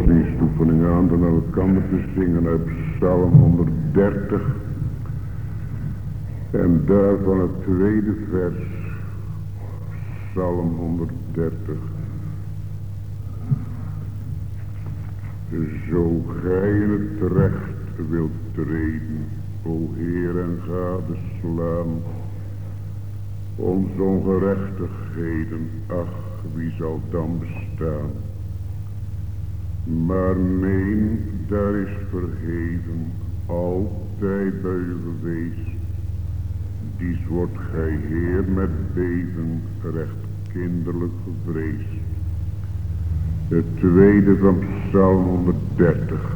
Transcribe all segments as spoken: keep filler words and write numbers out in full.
godsdienstoefening aan dan elkander te zingen uit Psalm honderddertig. En daarvan het tweede vers, Psalm honderddertig. Zo gij in het recht wilt treden, o Heer, en gadeslaan onze ongerechtigheden, ach, wie zal dan bestaan? Maar neen, daar is verheven, altijd bij u geweest. Dies wordt gij, Heer, met beven, recht kinderlijk gevreesd. Het tweede van Psalm honderddertig.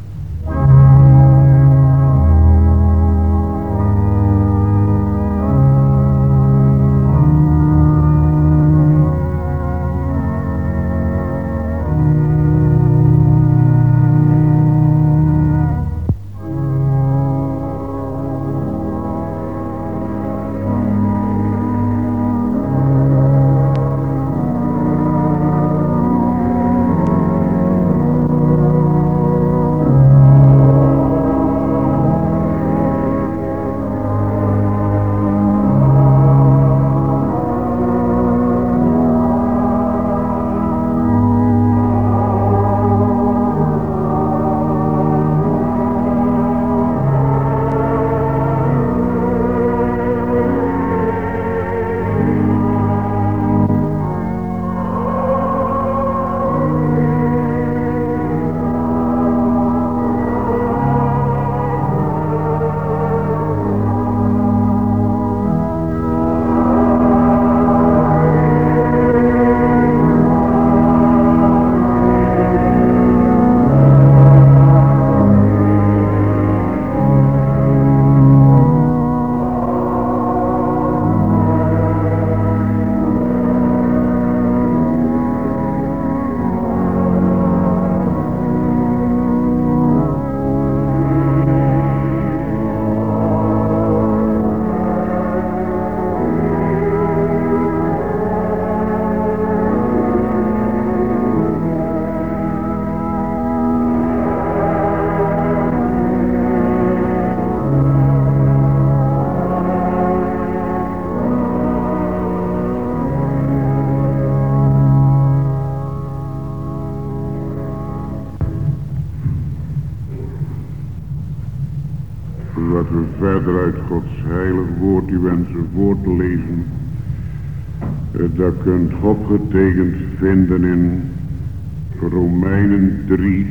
Wat we verder uit Gods heilig woord u wensen voor te lezen, dat kunt opgetekend vinden in Romeinen drie,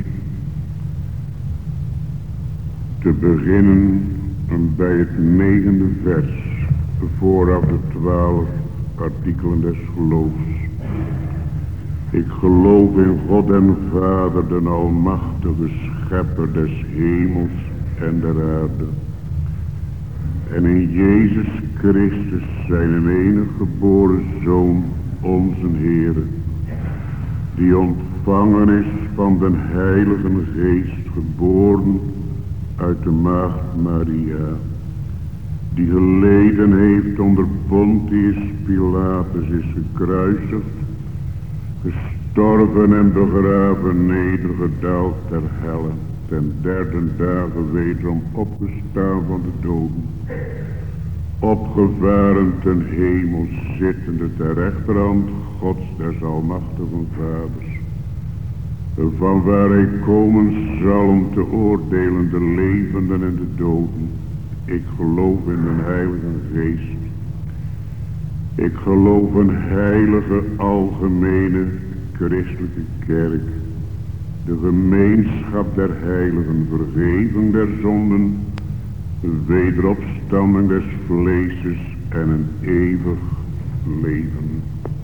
te beginnen bij het negende vers, vooraf de twaalf artikelen des geloofs. Ik geloof in God en Vader, de almachtige schepper des hemels en der aarde, en in Jezus Christus, zijn enige geboren Zoon, onze Heere, die ontvangen is van den Heilige Geest, geboren uit de maagd Maria, die geleden heeft onder Pontius Pilatus, is gekruisigd, gestorven en begraven, nedergedaald ter helle, ten derde dagen wederom opgestaan van de doden, opgevaren ten hemel, zittende ter rechterhand Gods des almachtigen Vaders, van waar hij komen zal om te oordelen de levenden en de doden. Ik geloof in een heilige geest. Ik geloof een heilige, algemene, christelijke kerk, de gemeenschap der heiligen, vergeving der zonden, wederopstanding des vleeses en een eeuwig leven.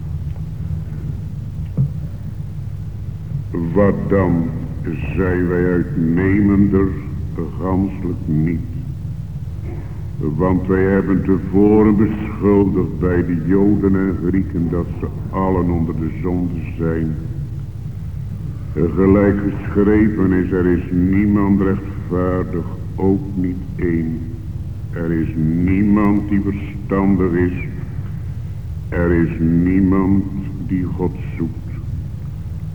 Wat dan, zijn wij uitnemender, ganselijk niet. Want wij hebben tevoren beschuldigd bij de Joden en Grieken dat ze allen onder de zonde zijn. Gelijk geschreven is, er is niemand rechtvaardig, ook niet één. Er is niemand die verstandig is. Er is niemand die God zoekt.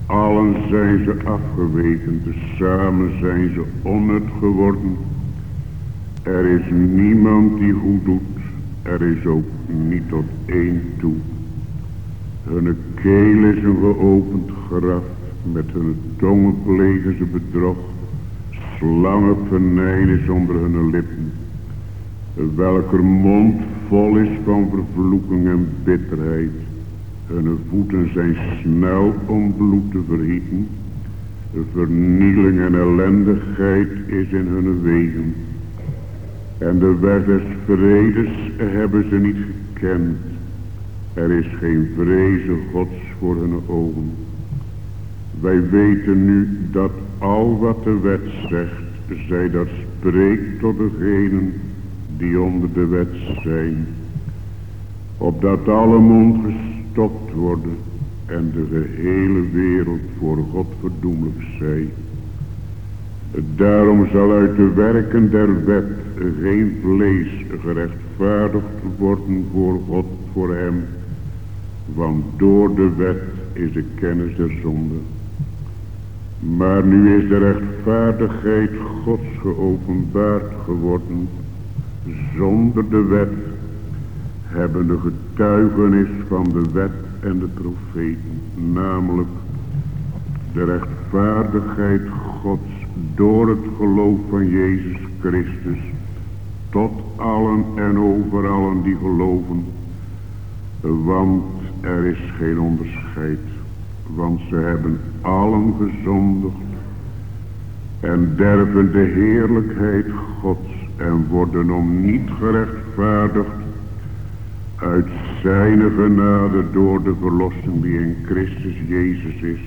Allen zijn ze afgeweken, tezamen zijn ze onnut geworden. Er is niemand die goed doet, er is ook niet tot één toe. Hunne keel is een geopend graf, met hun tongen plegen ze bedrog. Slangen venijn is onder hun lippen, welker mond vol is van vervloeking en bitterheid. Hun voeten zijn snel om bloed te vergieten. Vernieling en ellendigheid is in hun wegen. En de weg des vredes hebben ze niet gekend. Er is geen vrezen Gods voor hun ogen. Wij weten nu dat al wat de wet zegt, zij dat spreekt tot degenen die onder de wet zijn. Opdat alle mond gestopt worden en de gehele wereld voor God verdoemelijk zij. Daarom zal uit de werken der wet geen vlees gerechtvaardigd worden voor God voor hem. Want door de wet is de kennis der zonde. Maar nu is de rechtvaardigheid Gods geopenbaard geworden. Zonder de wet hebben de getuigenis van de wet en de profeten, namelijk de rechtvaardigheid Gods door het geloof van Jezus Christus, tot allen en over allen die geloven. Want er is geen onderscheid, want ze hebben allen gezondigd en derven de heerlijkheid Gods en worden om niet gerechtvaardigd uit zijn genade door de verlossing die in Christus Jezus is,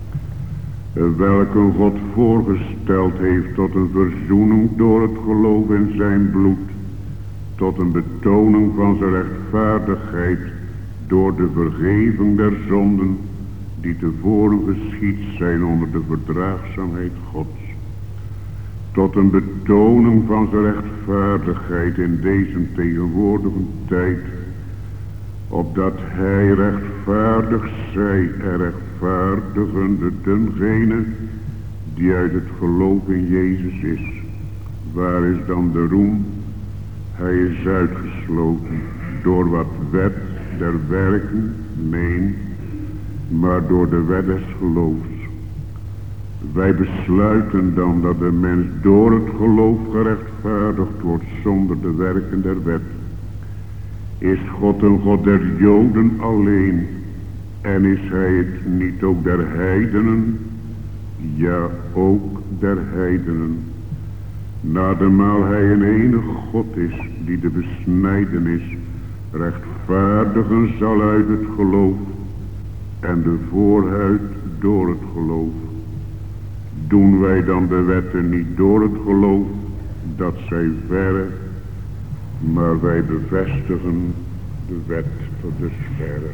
welke God voorgesteld heeft tot een verzoening door het geloof in zijn bloed, tot een betoning van zijn rechtvaardigheid door de vergeving der zonden die tevoren geschied zijn onder de verdraagzaamheid Gods, tot een betoning van zijn rechtvaardigheid in deze tegenwoordige tijd, opdat hij rechtvaardig zij en rechtvaardigende dengene die uit het geloof in Jezus is. Waar is dan de roem? Hij is uitgesloten door wat wet der werken, nee, maar door de wet des geloofs. Wij besluiten dan dat de mens door het geloof gerechtvaardigd wordt zonder de werken der wet. Is God een God der Joden alleen en is hij het niet ook der heidenen? Ja, ook der heidenen. Nademaal hij een enige God is die de besnijdenis rechtvaardigen zal uit het geloof en de voorhuid door het geloof. Doen wij dan de wetten niet door het geloof, dat zij verre, maar wij bevestigen de wet tot dusverre.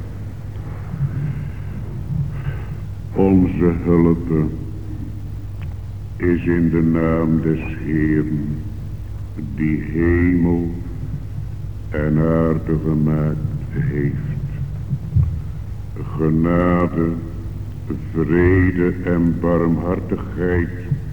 Onze hulp is in de naam des Heeren, die hemel en aarde gemaakt heeft. Genade, vrede en barmhartigheid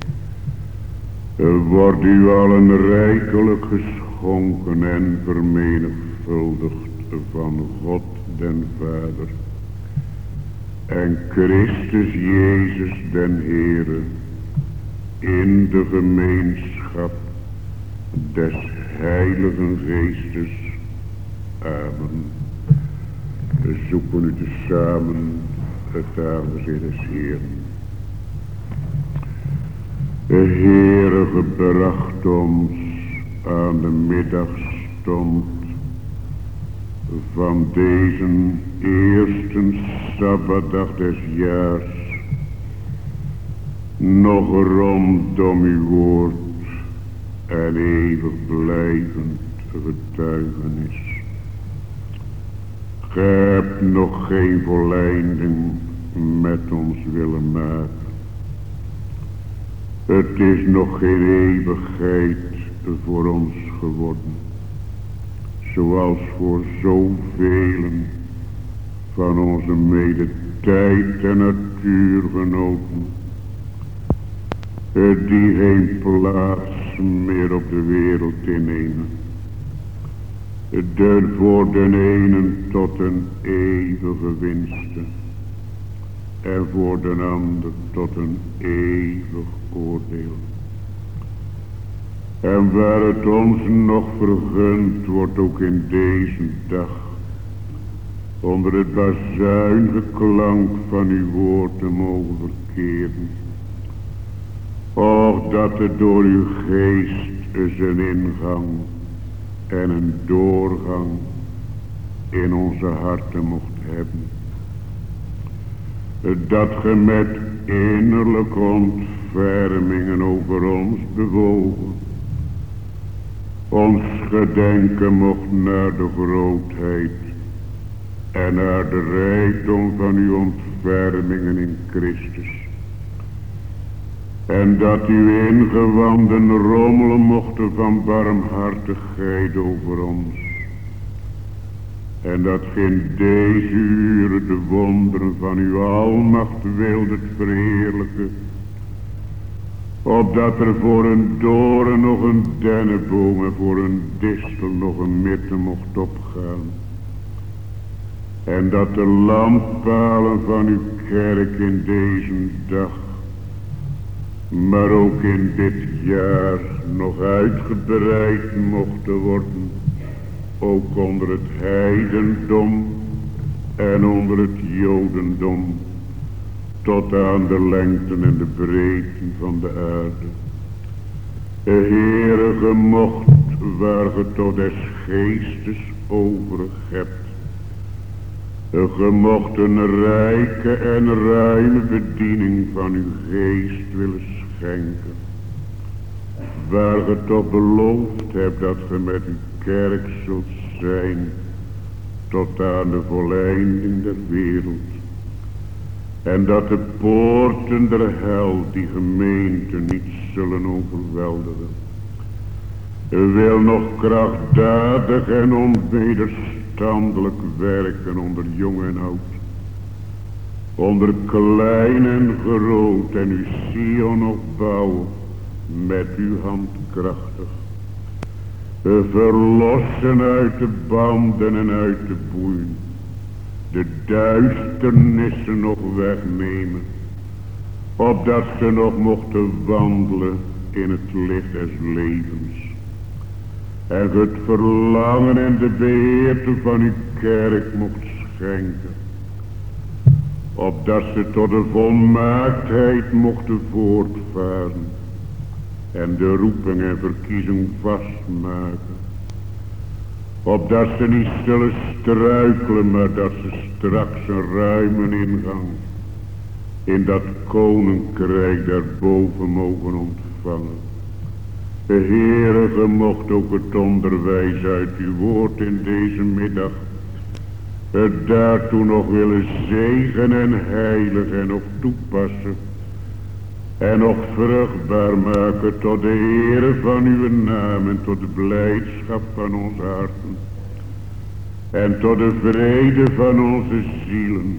wordt u allen rijkelijk geschonken en vermenigvuldigd van God den Vader en Christus Jezus den Heere in de gemeenschap des Heiligen Geestes. Amen. We zoeken u tezamen het aangezicht des Heeren. De Heere gebracht ons aan de middagstond van deze eerste Sabbatdag des jaars, nog rondom uw woord en eeuwig blijvend getuigenis. Gij hebt nog geen volleinding met ons willen maken. Het is nog geen eeuwigheid voor ons geworden, zoals voor zoveel van onze tijd en natuurgenoten, die geen plaats meer op de wereld innemen, de voor den ene tot een eeuwige winste en voor den ander tot een eeuwig oordeel. En waar het ons nog vergund wordt, ook in deze dag, onder het bazuingeklank van uw woord te mogen verkeren. Och, dat het door uw geest zijn ingang en een doorgang in onze harten mocht hebben. Dat ge met innerlijke ontfermingen over ons bewogen, ons gedenken mocht naar de grootheid en naar de rijkdom van uw ontfermingen in Christus. En dat uw ingewanden rommelen mochten van barmhartigheid over ons. En dat in deze uren de wonderen van uw almacht wilde verheerlijken. Opdat er voor een doren nog een dennenboom en voor een distel nog een mirte mocht opgaan. En dat de lampalen van uw kerk in deze dag, maar ook in dit jaar nog uitgebreid mochten worden. Ook onder het heidendom en onder het jodendom. Tot aan de lengten en de breedten van de aarde. De Heere, ge mocht waar ge tot des geestes overig hebt. Ge mocht een rijke en ruime bediening van uw geest willen schenken. Waar ge toch beloofd hebt dat ge met uw kerk zult zijn tot aan de volleinding der wereld. En dat de poorten der hel die gemeente niet zullen overweldigen. Wil nog krachtdadig en onwederstandelijk werken onder jong en oud. Onder klein en groot en uw Sion opbouwen met uw hand krachtig. Verlossen uit de banden en uit de boeien. De duisternissen nog wegnemen. Opdat ze nog mochten wandelen in het licht des levens. En het verlangen en de beheerte van uw kerk mocht schenken. Opdat ze tot de volmaaktheid mochten voortvaren. En de roeping en verkiezing vastmaken. Opdat ze niet zullen struikelen, maar dat ze straks een ruime ingang in dat koninkrijk daarboven mogen ontvangen. De Heere, ge mocht ook het onderwijs uit uw woord in deze middag het daartoe nog willen zegen en heiligen en nog toepassen. En nog vruchtbaar maken tot de ere van uw naam en tot de blijdschap van onze harten. En tot de vrede van onze zielen.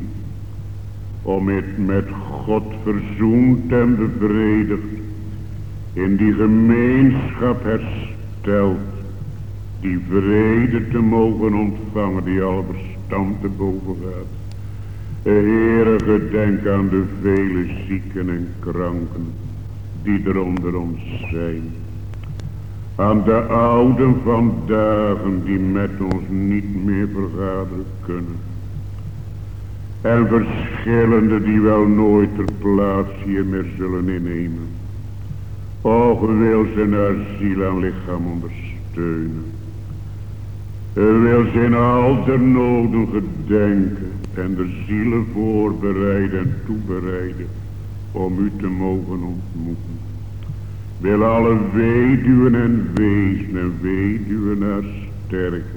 Om het met God verzoend en bevredigd. In die gemeenschap hersteld. Die vrede te mogen ontvangen die al verstand te boven gaat. Heere, gedenk aan de vele zieken en kranken die er onder ons zijn. Aan de ouden van dagen die met ons niet meer vergaderen kunnen. En verschillende die wel nooit ter plaats hier meer zullen innemen. Och, wil ze naar ziel en lichaam ondersteunen. Wil ze in al de noden gedenken. En de zielen voorbereiden en toebereiden om u te mogen ontmoeten. Wil alle weduwen en wezen en weduwenaars sterken.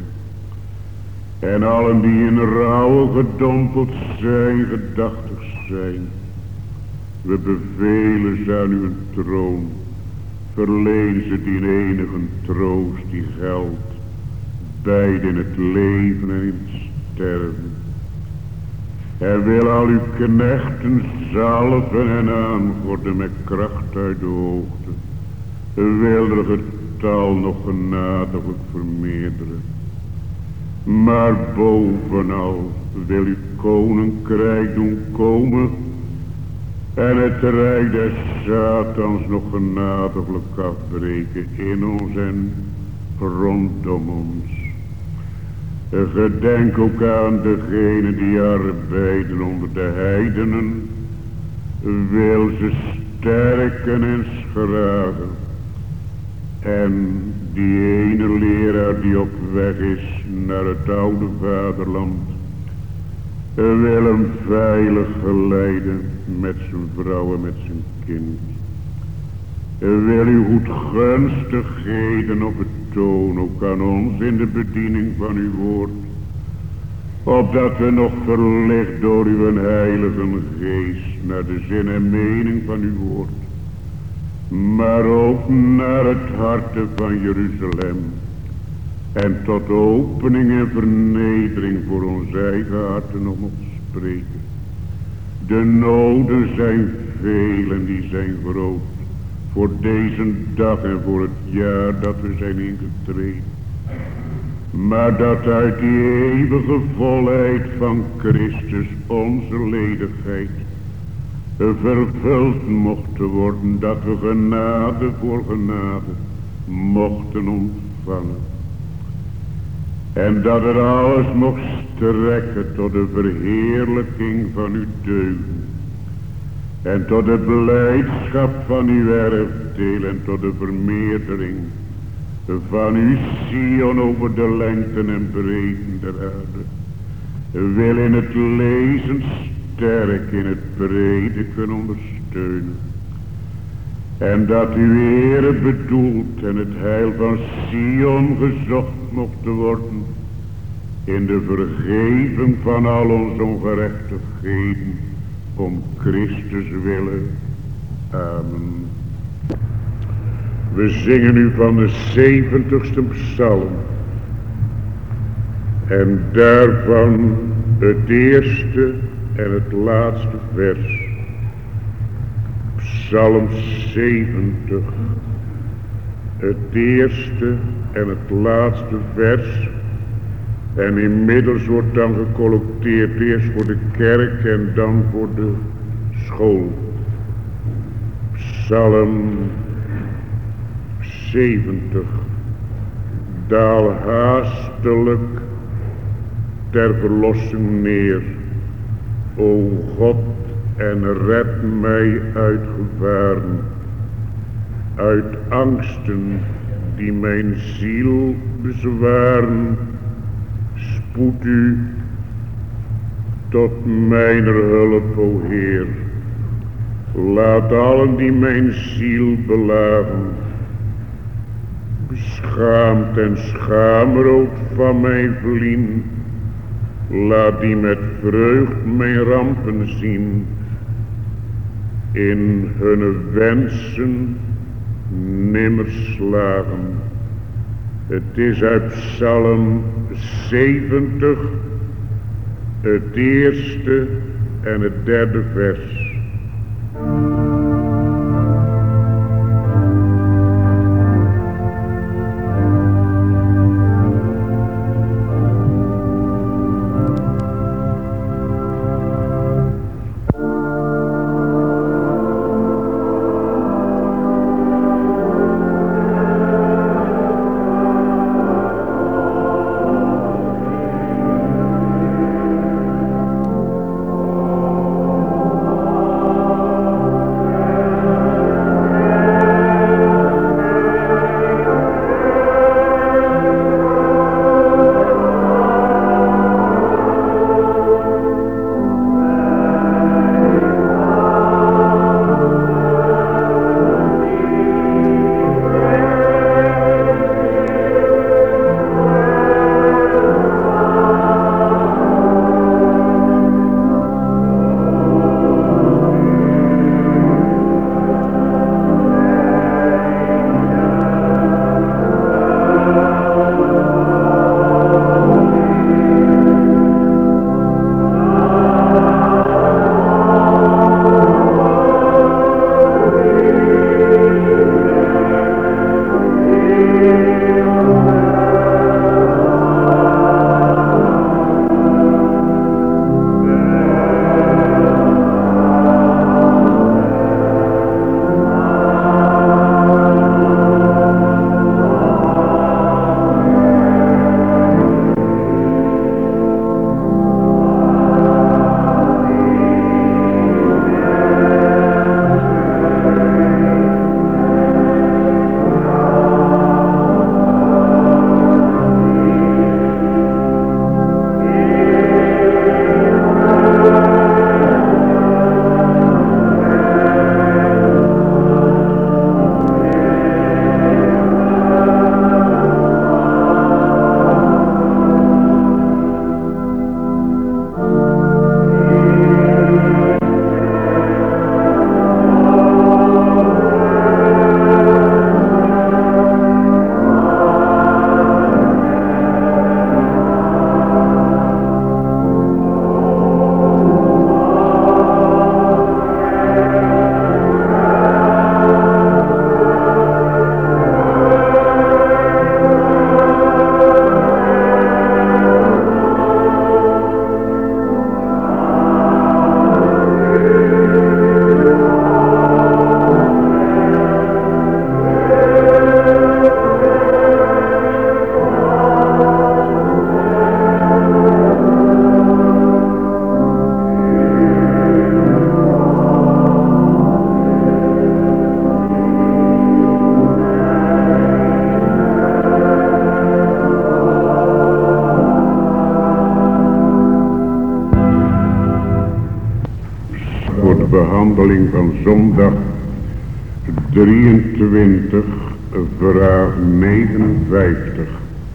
En allen die in rouwen gedompeld zijn, gedachtig zijn. We bevelen ze aan uw troon. Verleen ze die enige troost die geldt. Beide in het leven en in het sterven. En wil al uw knechten zalven en aangorden met kracht uit de hoogte. Wil er getal nog genadiglijk vermeerderen. Maar bovenal wil uw koninkrijk doen komen. En het rijk des Satans nog genadiglijk afbreken in ons en rondom ons. Gedenk ook aan degenen die arbeiden onder de heidenen. Wil ze sterken en schragen. En die ene leraar die op weg is naar het oude vaderland. Wil hem veilig geleiden met zijn vrouw en met zijn kind. Wil u goedgunstigheden op het toon ook aan ons in de bediening van uw woord. Opdat we nog verlicht door uw heilige geest naar de zin en mening van uw woord. Maar ook naar het harte van Jeruzalem. En tot opening en vernedering voor ons eigen harten nog mocht spreken. De noden zijn veel en die zijn groot. Voor deze dag en voor het jaar dat we zijn ingetreden. Maar dat uit die eeuwige volheid van Christus onze ledigheid vervuld mocht worden. Dat we genade voor genade mochten ontvangen. En dat het alles mocht strekken tot de verheerlijking van uw deugden. En tot de blijdschap van uw erfdeel en tot de vermeerdering van uw Sion over de lengten en breedten der aarde. Wil in het lezen sterk in het prediken ondersteunen. En dat uw Heere bedoelt en het heil van Sion gezocht mocht worden. In de vergeving van al onze ongerechtigheden. Om Christus willen. Amen. We zingen nu van de zeventigste psalm. En daarvan het eerste en het laatste vers. Psalm zeventig. Het eerste en het laatste vers. En inmiddels wordt dan gecollecteerd eerst voor de kerk en dan voor de school. Psalm zeventig. Daal haastelijk ter verlossing neer. O God, en red mij uit gevaren. Uit angsten die mijn ziel bezwaren. Spoed u tot mijner hulp, o Heer. Laat allen die mijn ziel belagen, beschaamd en schaamrood van mij vlien. Laat die met vreugd mijn rampen zien, in hunne wensen nimmer slagen. Het is uit Psalm zeventig, het eerste en het derde vers. voor de behandeling van zondag drieëntwintig, vraag negenenvijftig.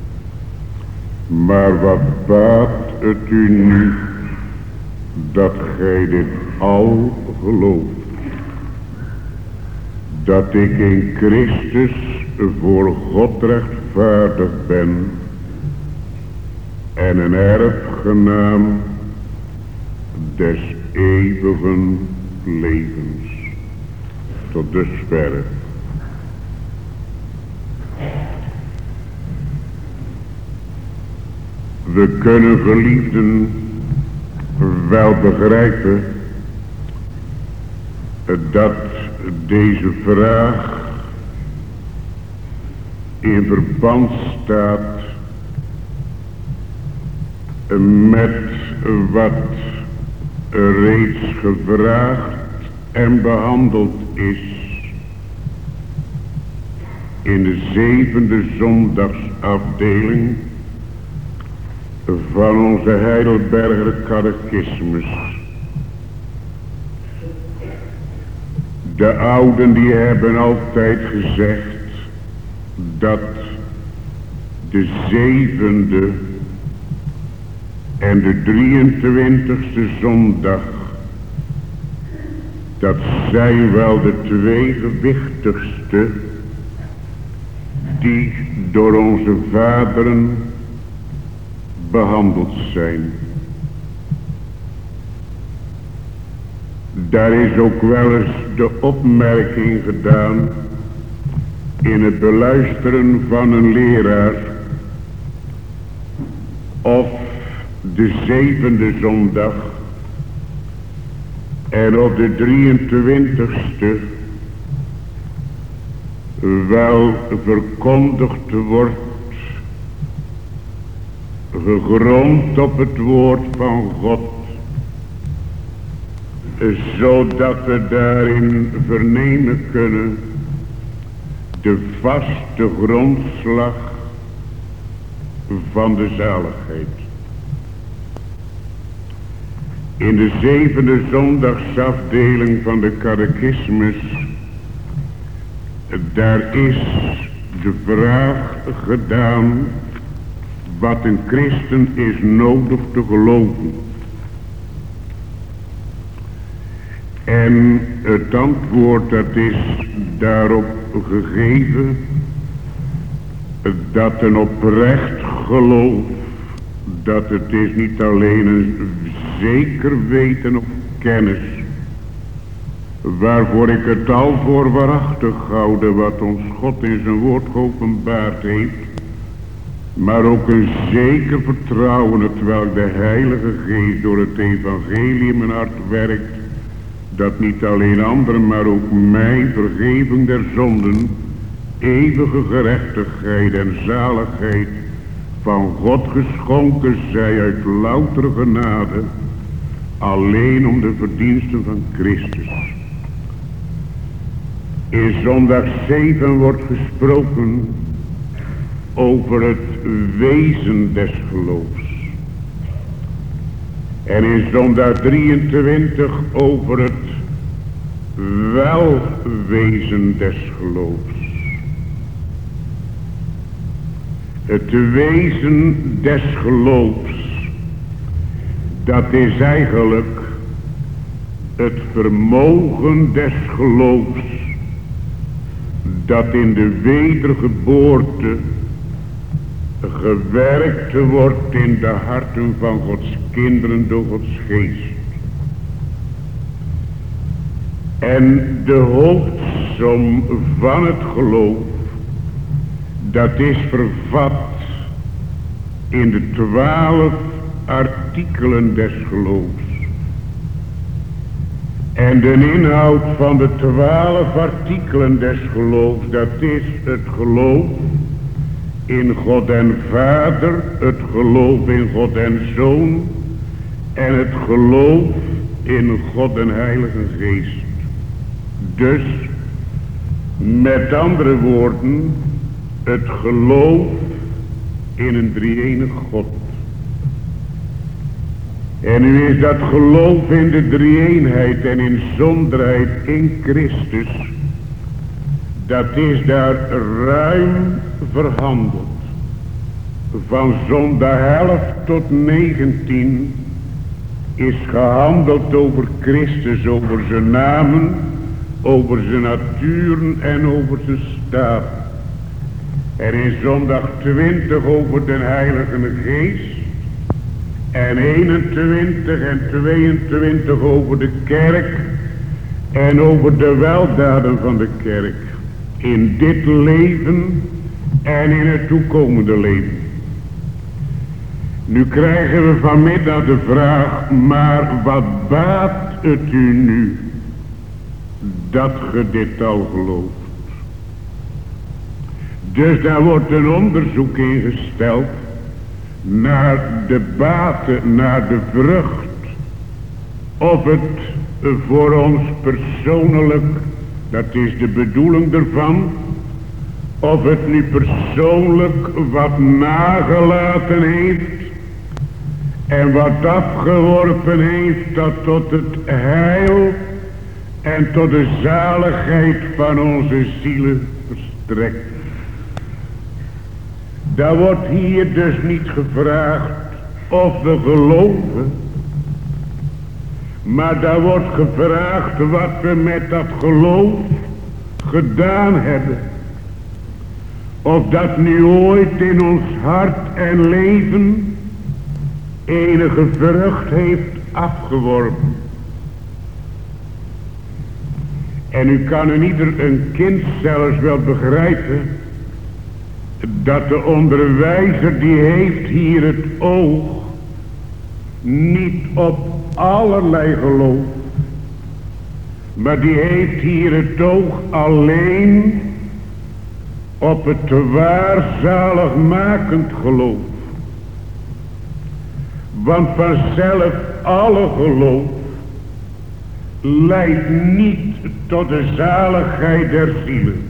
Maar wat baat het u nu dat gij dit al gelooft, dat ik in Christus voor God rechtvaardig ben en een erfgenaam des eeuwigen levens. Tot dusverre. We kunnen, geliefden, wel begrijpen dat deze vraag in verband staat met wat reeds gevraagd en behandeld is in de zevende zondagsafdeling van onze Heidelberger catechismus. De ouden die hebben altijd gezegd dat de zevende en de drieëntwintigste zondag, dat zijn wel de twee gewichtigste die door onze vaderen behandeld zijn. Daar is ook wel eens de opmerking gedaan in het beluisteren van een leraar of de zevende zondag en op de drieëntwintigste wel verkondigd wordt, gegrond op het woord van God, zodat we daarin vernemen kunnen de vaste grondslag van de zaligheid. In de zevende zondagsafdeling van de catechismus, daar is de vraag gedaan wat een christen is nodig te geloven. En het antwoord dat is daarop gegeven, dat een oprecht geloof, dat het is niet alleen een zeker weten of kennis, waarvoor ik het al voor waarachtig houden wat ons God in zijn woord geopenbaard heeft, maar ook een zeker vertrouwen hetwelk de Heilige Geest door het evangelie in mijn hart werkt, dat niet alleen anderen, maar ook mij vergeving der zonden, eeuwige gerechtigheid en zaligheid van God geschonken zij uit loutere genade, alleen om de verdiensten van Christus. In zondag zeven wordt gesproken over het wezen des geloofs. En in zondag drieëntwintig over het welwezen des geloofs. Het wezen des geloofs, dat is eigenlijk het vermogen des geloofs, dat in de wedergeboorte gewerkt wordt in de harten van Gods kinderen door Gods geest. En de hoofdsom van het geloof, dat is vervat in de twaalf artikelen des geloofs. En de inhoud van de twaalf artikelen des geloofs, dat is het geloof in God en Vader, het geloof in God en Zoon en het geloof in God en Heilige Geest. Dus, met andere woorden, het geloof in een drie-enig God. En nu is dat geloof in de drie-eenheid en in zonderheid in Christus, dat is daar ruim verhandeld. Van zondag elf tot negentien is gehandeld over Christus, over zijn namen, over zijn naturen en over zijn staat. En in zondag twintig over de Heilige Geest. En eenentwintig en tweeëntwintig over de kerk. En over de weldaden van de kerk. In dit leven en in het toekomende leven. Nu krijgen we vanmiddag de vraag, maar wat baat het u nu dat ge dit al gelooft? Dus daar wordt een onderzoek ingesteld naar de baten, naar de vrucht. Of het voor ons persoonlijk, dat is de bedoeling ervan, of het nu persoonlijk wat nagelaten heeft en wat afgeworpen heeft dat tot het heil en tot de zaligheid van onze zielen verstrekt. Daar wordt hier dus niet gevraagd of we geloven, maar daar wordt gevraagd wat we met dat geloof gedaan hebben. Of dat nu ooit in ons hart en leven enige vrucht heeft afgeworpen. En u kan in ieder een kind zelfs wel begrijpen dat de onderwijzer die heeft hier het oog niet op allerlei geloof, maar die heeft hier het oog alleen op het waarzaligmakend geloof. Want vanzelf alle geloof leidt niet tot de zaligheid der zielen.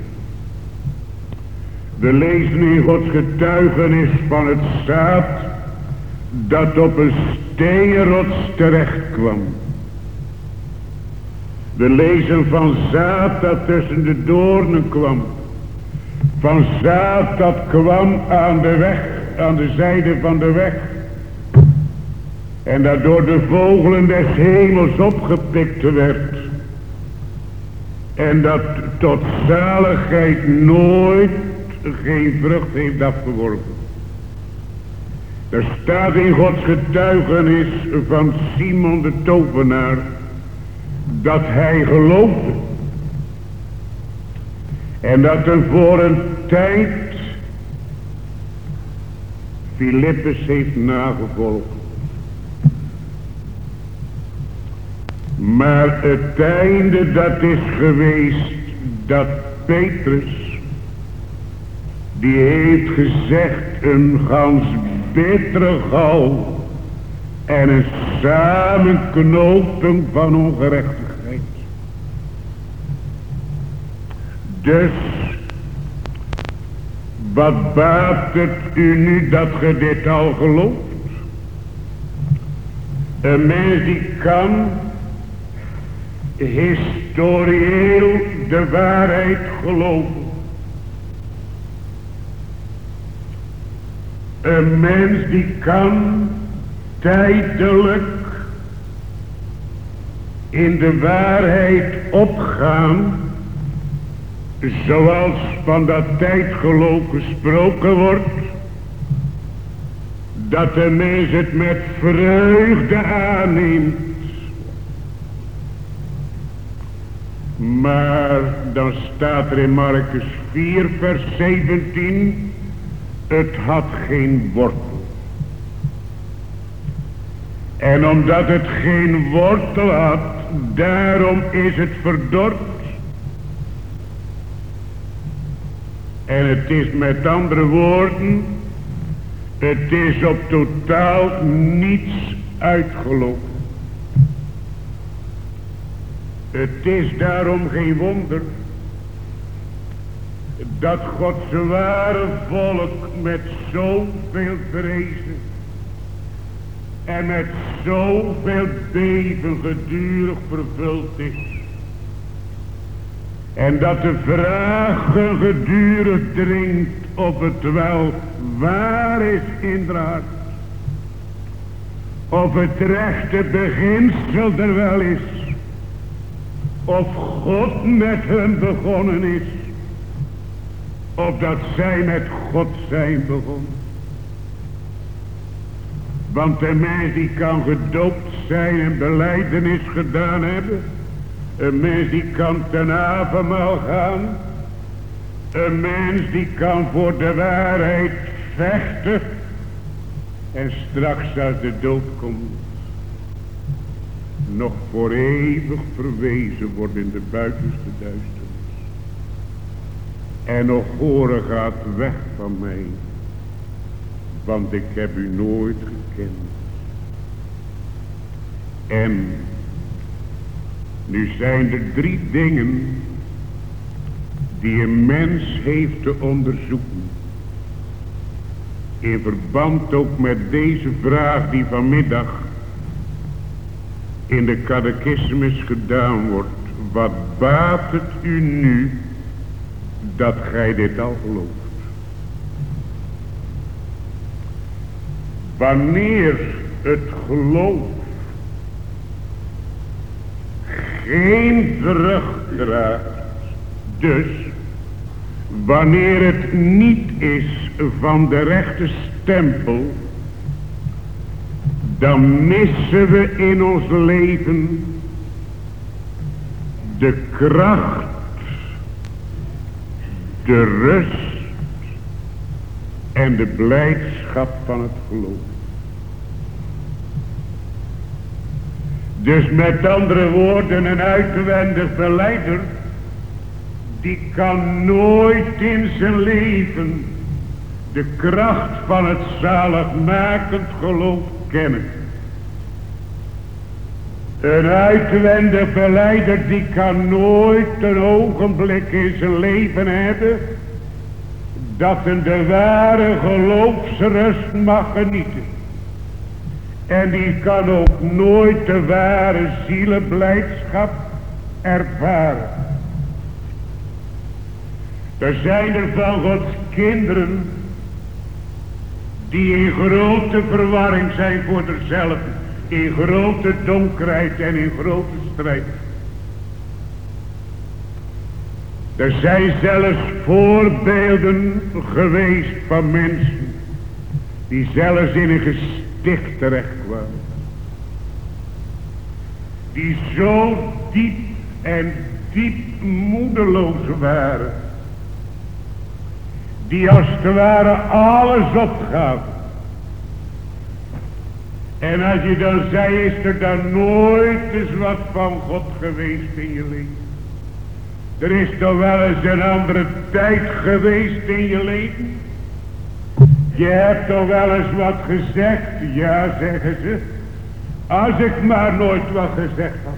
We lezen in Gods getuigenis van het zaad dat op een steenrots terecht kwam. We lezen van zaad dat tussen de doornen kwam. Van zaad dat kwam aan de weg, aan de zijde van de weg. En dat door de vogelen des hemels opgepikt werd. En dat tot zaligheid nooit geen vrucht heeft afgeworpen. Er staat in Gods getuigenis van Simon de tovenaar dat hij geloofde. En dat er voor een tijd Filippus heeft nagevolgd. Maar het einde dat is geweest dat Petrus, die heeft gezegd een gans bittere gal en een samenknoping van ongerechtigheid. Dus wat baat het u nu dat ge dit al gelooft? Een mens die kan historieel de waarheid geloven. Een mens die kan tijdelijk in de waarheid opgaan, zoals van dat tijdgeloof gesproken wordt, dat de mens het met vreugde aanneemt. Maar dan staat er in Markus vier vers zeventien, het had geen wortel. En omdat het geen wortel had, daarom is het verdord. En het is met andere woorden, het is op totaal niets uitgelopen. Het is daarom geen wonder dat Gods ware volk met zoveel vrezen en met zoveel beven gedurig vervuld is. En dat de vraag gedurig dringt of het wel waar is in het hart. Of het rechte beginsel er wel is. Of God met hen begonnen is. Of dat zij met God zijn begonnen. Want een mens die kan gedoopt zijn en belijdenis gedaan hebben. Een mens die kan ten avondmaal gaan. Een mens die kan voor de waarheid vechten. En straks als de dood komt. Nog voor eeuwig verwezen wordt in de buitenste duisternis. En nog horen gaat weg van mij. Want ik heb u nooit gekend. En nu zijn er drie dingen die een mens heeft te onderzoeken. In verband ook met deze vraag die vanmiddag in de catechismus gedaan wordt. Wat baat het u nu dat gij dit al gelooft? Wanneer het geloof geen vrucht draagt, dus wanneer het niet is van de rechte stempel, dan missen we in ons leven de kracht, de rust en de blijdschap van het geloof. Dus met andere woorden, een uitwendig belijder, die kan nooit in zijn leven de kracht van het zaligmakend geloof kennen. Een uitwendig belijder die kan nooit een ogenblik in zijn leven hebben dat een de ware geloofsrust mag genieten. En die kan ook nooit de ware zielenblijdschap ervaren. Er zijn er van Gods kinderen die in grote verwarring zijn voor zichzelf, in grote donkerheid en in grote strijd. Er zijn zelfs voorbeelden geweest van mensen die zelfs in een gesticht terecht kwamen. Die zo diep en diep moedeloos waren. Die als het ware alles opgaven. En als je dan zei, is er dan nooit eens wat van God geweest in je leven? Er is toch wel eens een andere tijd geweest in je leven? Je hebt toch wel eens wat gezegd? Ja, zeggen ze. Als ik maar nooit wat gezegd had.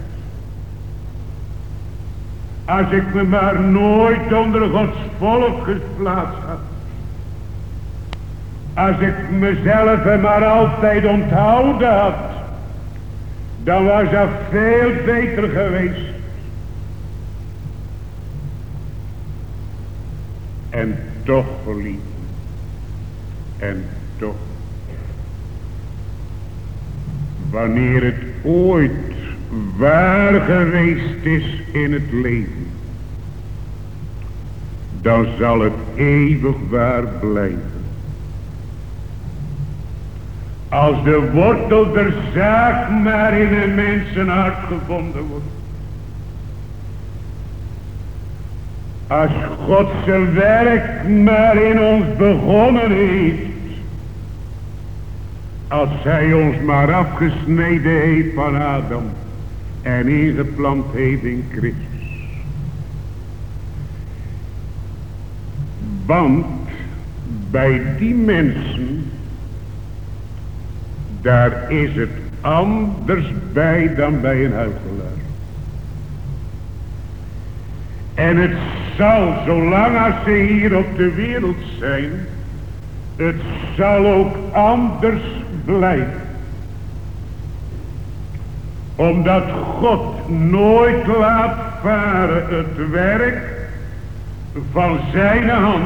Als ik me maar nooit onder Gods volk geplaatst had. Als ik mezelf er maar altijd onthouden had. Dan was dat veel beter geweest. En toch, geliefd. En toch. Wanneer het ooit waar geweest is in het leven, dan zal het eeuwig waar blijven. Als de wortel der zaak maar in een mensenhart gevonden wordt. Als God zijn werk maar in ons begonnen heeft. Als hij ons maar afgesneden heeft van Adam en ingeplant heeft in Christus. Want bij die mensen, daar is het anders bij dan bij een huichelaar. En het zal, zolang als ze hier op de wereld zijn, het zal ook anders blijven. Omdat God nooit laat varen het werk van zijn hand.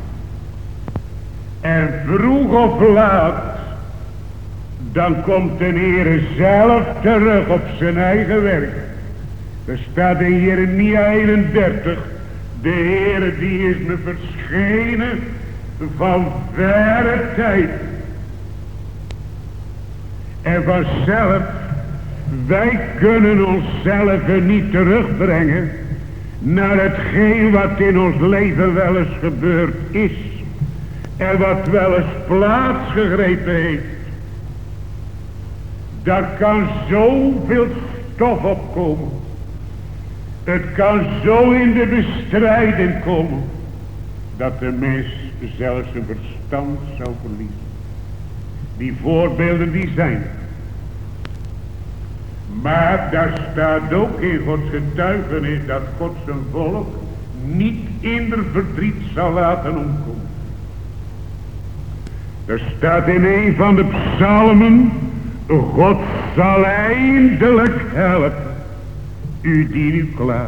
En vroeg of laat, dan komt de Heere zelf terug op zijn eigen werk. Er staat in Jeremia eenendertig, de Heere die is me verschenen van verre tijd. En vanzelf, wij kunnen onszelf niet terugbrengen naar hetgeen wat in ons leven wel eens gebeurd is. En wat wel eens plaatsgegrepen heeft. Daar kan zoveel stof opkomen. Het kan zo in de bestrijding komen. Dat de mens zelfs zijn verstand zou verliezen. Die voorbeelden die zijn. Maar daar staat ook in Gods getuigenis dat God zijn volk niet in de verdriet zal laten omkomen. Er staat in een van de psalmen, God zal eindelijk helpen, u die nu klaagt.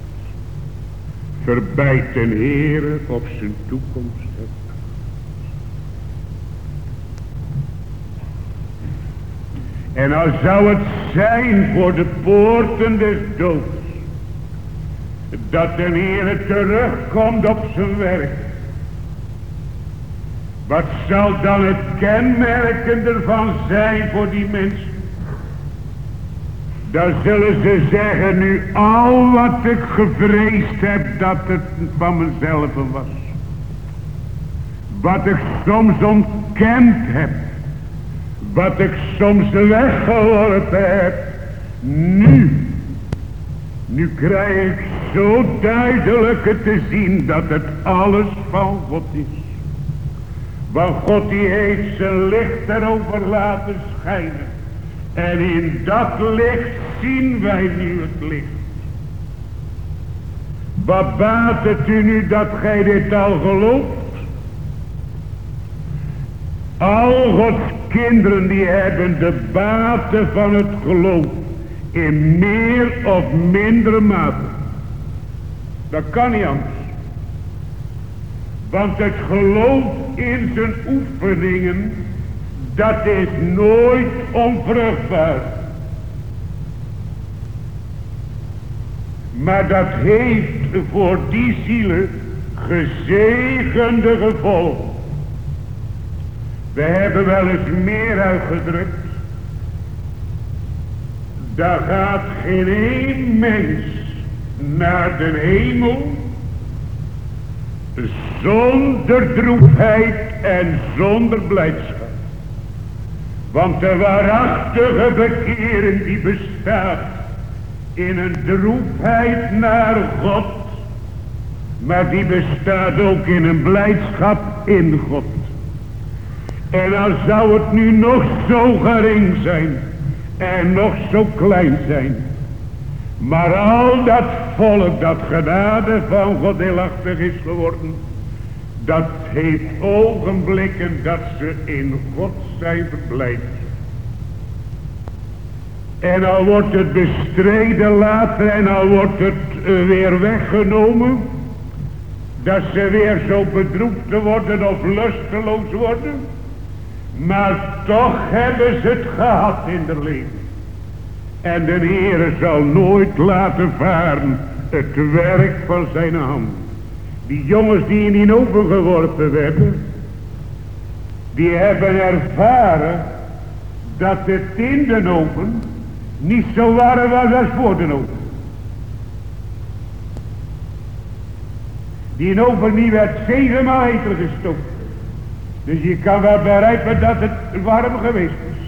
Verbijt den Heere op zijn toekomst. En al zou het zijn voor de poorten des doods, dat de Heere terugkomt op zijn werk. Wat zal dan het kenmerken ervan zijn voor die mensen? Dan zullen ze zeggen, nu al wat ik gevreesd heb, dat het van mezelf was. Wat ik soms ontkend heb. Wat ik soms weggeworpen heb. Nu. Nu krijg ik zo duidelijk te zien dat het alles van God is. Want God die heeft zijn licht erover laten schijnen. En in dat licht zien wij nu het licht. Wat baat het u nu dat gij dit al gelooft? Al Gods kinderen die hebben de baten van het geloof. In meer of mindere mate. Dat kan niet anders. Want het geloof in zijn oefeningen, dat is nooit onvruchtbaar. Maar dat heeft voor die zielen gezegende gevolgen. We hebben wel eens meer uitgedrukt. Daar gaat geen één mens naar de hemel zonder droefheid en zonder blijdschap. Want de waarachtige bekering die bestaat in een droefheid naar God. Maar die bestaat ook in een blijdschap in God. En al zou het nu nog zo gering zijn. En nog zo klein zijn. Maar al dat volk dat genade van God deelachtig is geworden. Dat heeft ogenblikken dat ze in God zijn verblijd. En al wordt het bestreden later en al wordt het uh, weer weggenomen. Dat ze weer zo bedroefd worden of lusteloos worden. Maar toch hebben ze het gehad in het leven. En de Heere zal nooit laten varen het werk van zijn hand. Die jongens die in die open geworpen werden. Die hebben ervaren dat het in de open niet zo warm was als voor de open. Die open die werd zevenmaal heter gestoken. Dus je kan wel begrijpen dat het warm geweest is.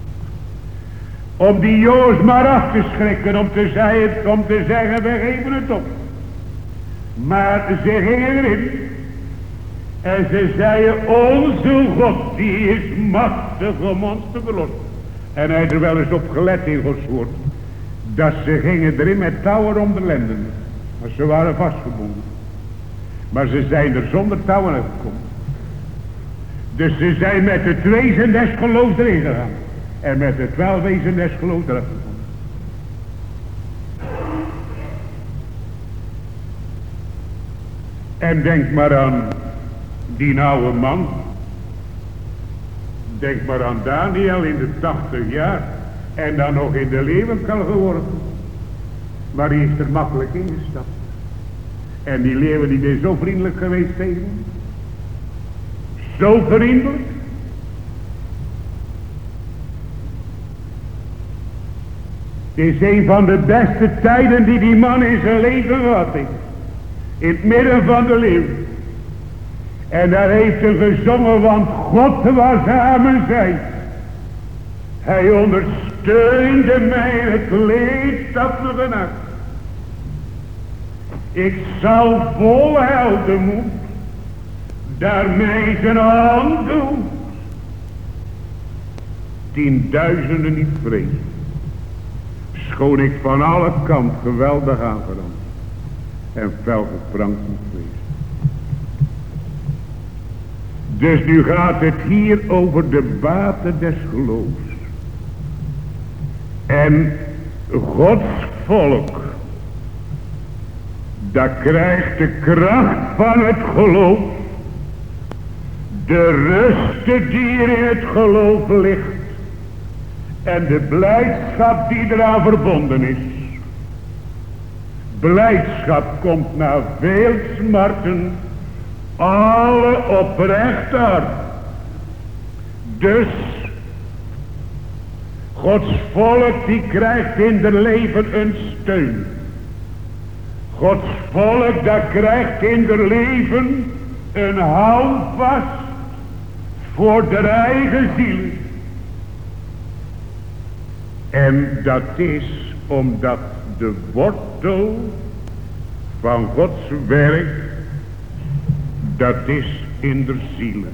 Om die jongens maar af te schrikken, om te, zeggen, om te zeggen, we geven het op. Maar ze gingen erin. En ze zeiden, onze God, die is machtig om ons te verlossen. En hij had er wel eens op gelet in Gods woord. Dat ze gingen erin met touwen om de lenden. Maar ze waren vastgebonden. Maar ze zijn er zonder touwen uitgekomen. Dus ze zijn met het wezen des geloofs erin gegaan. En met het welwezen des geloofs eruit gekomen. En denk maar aan die oude man. Denk maar aan Daniel in de tachtig jaar. En dan nog in de leeuwenkuil geworpen. Maar die is er makkelijk ingestapt. En die leeuwen die is zo vriendelijk geweest tegen hem. Zo vriendelijk. Het is een van de beste tijden die die man in zijn leven gehad heeft. In het midden van de leeuw. En daar heeft hij gezongen, want God was aan mijn zij. Hij ondersteunde mij het leed dat me genaakt. Ik zal vol heldenmoed daarmee zijn hand doen. Tienduizenden niet vrezen. Schoon ik van alle kant geweldig aangerand en fel geprankt moet wezen. Dus nu gaat het hier over de baten des geloofs. En Gods volk, dat krijgt de kracht van het geloof. De rust die er in het geloof ligt. En de blijdschap die eraan verbonden is. Blijdschap komt na veel smarten alle oprecht hart. Dus Gods volk die krijgt in de leven een steun. Gods volk dat krijgt in de leven een houvast voor de eigen ziel. En dat is omdat de wortel van Gods werk, dat is in de zielen.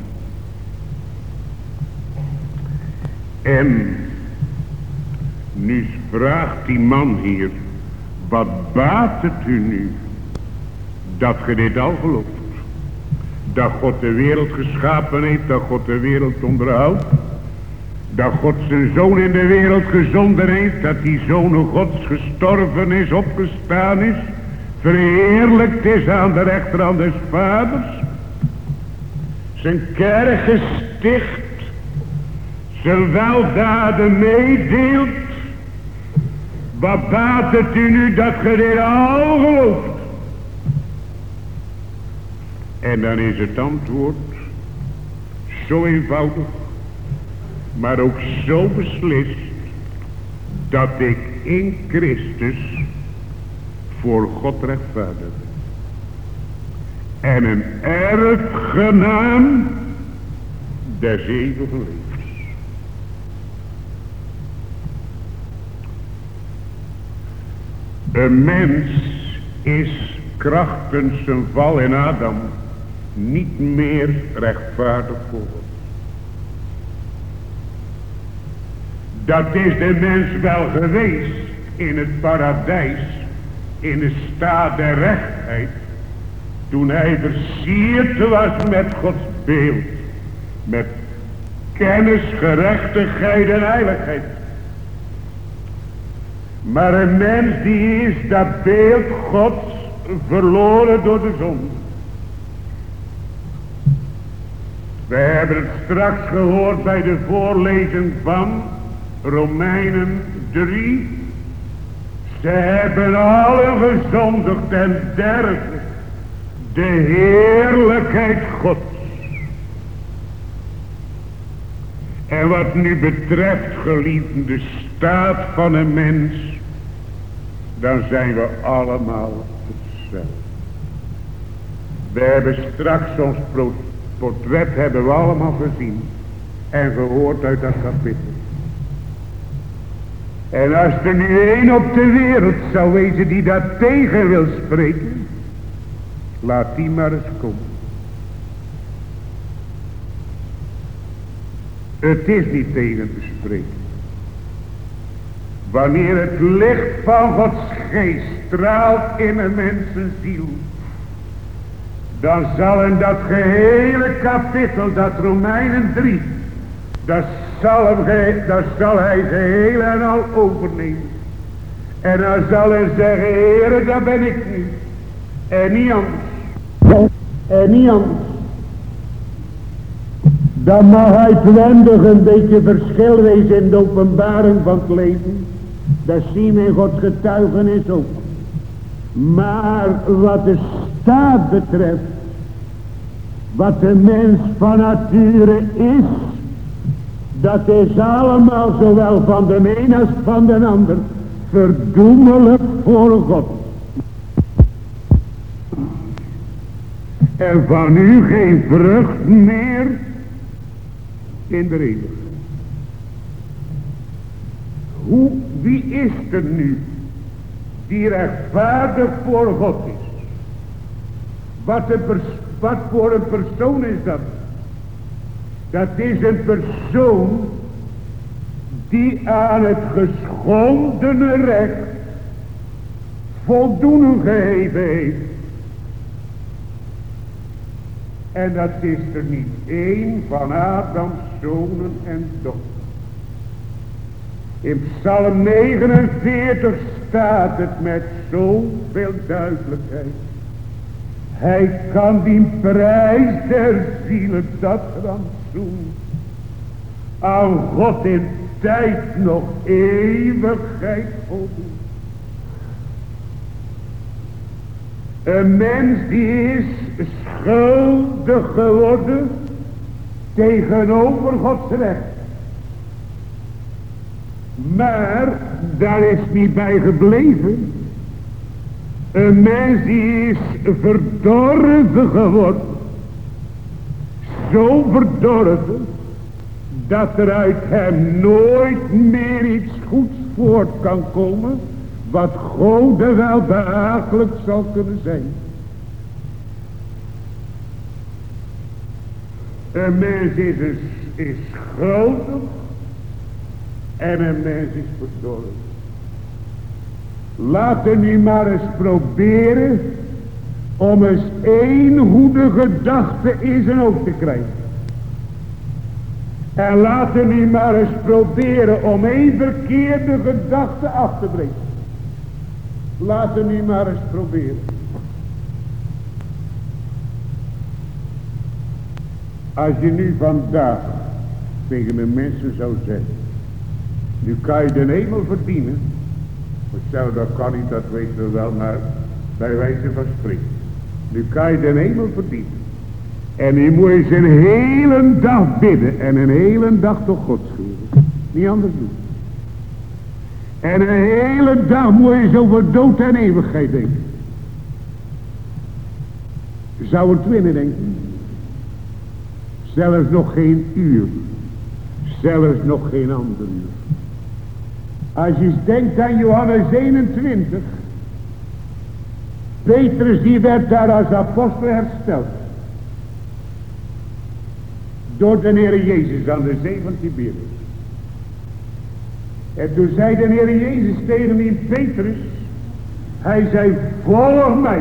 En nu vraagt die man hier, wat baat het u nu, dat ge dit al gelooft? Dat God de wereld geschapen heeft, dat God de wereld onderhoudt. Dat God zijn zoon in de wereld gezonden heeft, dat die zoon Gods gestorven is, opgestaan is, verheerlijkt is aan de rechterhand des vaders, zijn kerk gesticht, zijn weldaden meedeelt. Wat baat het u nu dat ge dit al gelooft? En dan is het antwoord zo eenvoudig, maar ook zo beslist, dat ik in Christus voor God rechtvaardig ben. En een erfgenaam des eeuwigen levens. Een mens is krachtens zijn val in Adam niet meer rechtvaardig voor God. Dat is de mens wel geweest in het paradijs, in de staat der rechtheid, toen hij versierd was met Gods beeld, met kennis, gerechtigheid en heiligheid. Maar een mens die is dat beeld Gods verloren door de zonde. We hebben het straks gehoord bij de voorlezing van Romeinen drie. Ze hebben allen gezondigd en derven de heerlijkheid Gods. En wat nu betreft, geliefden, de staat van een mens, dan zijn we allemaal hetzelfde. We hebben straks ons portret hebben we allemaal gezien en gehoord uit dat kapitel. En als er nu één op de wereld zou wezen die dat tegen wil spreken, laat die maar eens komen. Het is niet tegen te spreken. Wanneer het licht van Gods geest straalt in een mensenziel, dan zal in dat gehele kapitel, dat Romeinen drie, dat zal, hem, dat zal hij geheel en al overnemen. En dan zal hij zeggen, Heere, dat ben ik nu. En niet anders. En niet anders. Dan mag uitwendig een beetje verschil wezen in de openbaring van het leven. Dat zien we in Gods getuigenis ook. Maar wat de staat betreft, wat de mens van nature is, dat is allemaal zowel van de een als van de ander verdoemelijk voor God. En van u geen vrucht meer in de eeuwigheid. Hoe, wie is er nu die rechtvaardig voor God is? Wat, een pers, wat voor een persoon is dat? Dat is een persoon die aan het geschondene recht voldoening gegeven heeft. En dat is er niet één van Adams zonen en dochters. In Psalm negenenveertig staat het met zoveel duidelijkheid. Hij kan die prijs der zielen, dat rantsoen, aan God in tijd nog eeuwigheid voldoen. Een mens die is schuldig geworden tegenover Gods recht. Maar daar is niet bij gebleven. Een mens die is verdorven geworden. Zo verdorven dat er uit hem nooit meer iets goeds voort kan komen wat Gode wel behagelijk zal kunnen zijn. Een mens is, is, is schuldig en een mens is verdorven. Laten we nu maar eens proberen om eens één goede gedachte in zijn hoofd te krijgen. En laten we nu maar eens proberen om één verkeerde gedachte af te breken. Laten we nu maar eens proberen. Als je nu vandaag tegen de mensen zou zeggen, nu kan je de hemel verdienen. Stel, dat kan niet, dat weten we wel, maar bij wijze van spreken. Nu kan je de hemel verdienen. En nu moet je ze een hele dag bidden en een hele dag tot God schreeuwen. Niet anders doen. En een hele dag moet je zo over dood en eeuwigheid denken. Zou het winnen, denk je? Zelfs nog geen uur. Zelfs nog geen ander uur. Als je denkt aan Johannes eenentwintig. Petrus die werd daar als apostel hersteld. Door de Heer Jezus aan de zee van Tiberias. En toen zei de Heer Jezus tegen die Petrus. Hij zei, volg mij.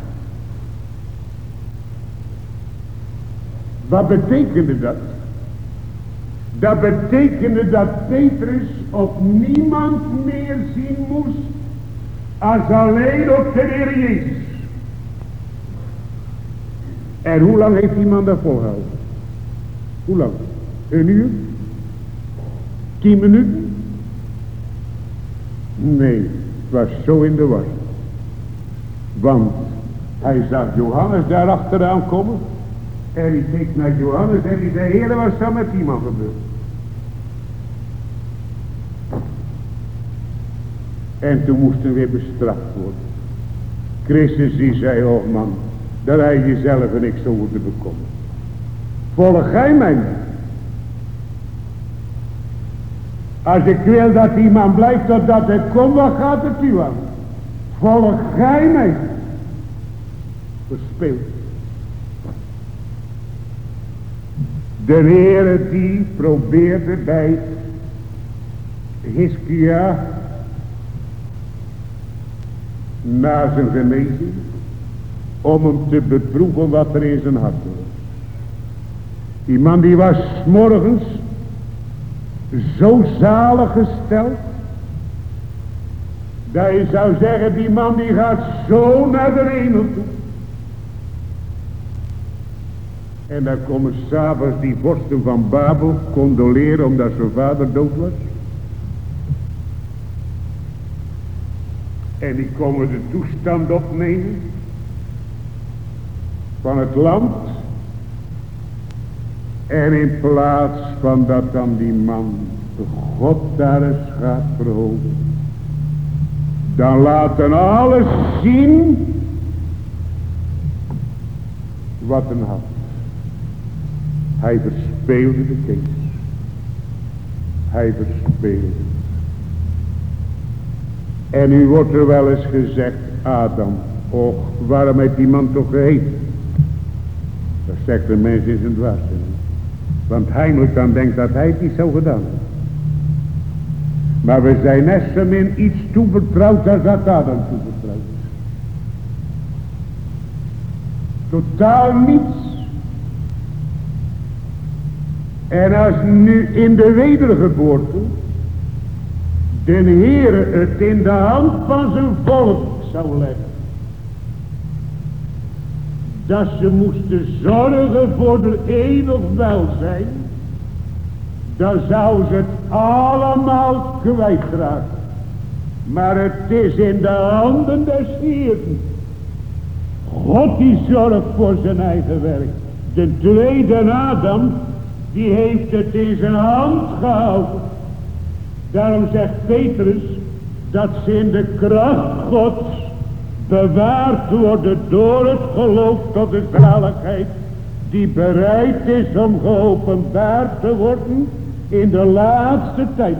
Wat betekende dat? Dat betekende dat Petrus op niemand meer zien moest als alleen op de Heer Jezus. En hoe lang heeft die man dat volgehouden? Hoe lang? Een uur? Tien minuten? Nee, het was zo in de war. Want hij zag Johannes daar achteraan komen. En hij keek naar Johannes en hij zei, Heer, wat is er met die man gebeurd? En toen moest hij weer bestraft worden. Christus die zei, oh man, dat hij jezelf en ik zo moeten bekomen. Volg gij mij. Als ik wil dat die man blijft totdat hij komt, wat gaat het u aan? Volg gij mij. Verspeeld. De Heere die probeerde bij Hiskia na zijn genezing om hem te beproeven wat er in zijn hart was. Die man die was 's morgens zo zalig gesteld dat je zou zeggen, die man die gaat zo naar de hemel toe. En dan komen s'avonds die vorsten van Babel condoleren omdat zijn vader dood was. En die komen de toestand opnemen van het land. En in plaats van dat dan die man de God daar eens gaat verhogen, dan laten alles zien wat een had. Hij verspeelde de geest. Hij verspeelde. En nu wordt er wel eens gezegd, Adam, och, waarom heeft die man toch gegeten? Dat zegt een mens in zijn dwaasheid. Want heimelijk dan denkt dat hij het niet zo gedaan heeft. Maar we zijn net zo min iets toevertrouwd als dat Adam toevertrouwd. Totaal niets. En als nu in de wedergeboorte de Heere het in de hand van zijn volk zou leggen, dat ze moesten zorgen voor de eeuwig welzijn, dan zou ze het allemaal kwijtraken. Maar het is in de handen des Heeren. God die zorgt voor zijn eigen werk. De tweede Adam, die heeft het in zijn hand gehouden. Daarom zegt Petrus dat ze in de kracht Gods bewaard worden door het geloof tot de zaligheid, die bereid is om geopenbaard te worden in de laatste tijd.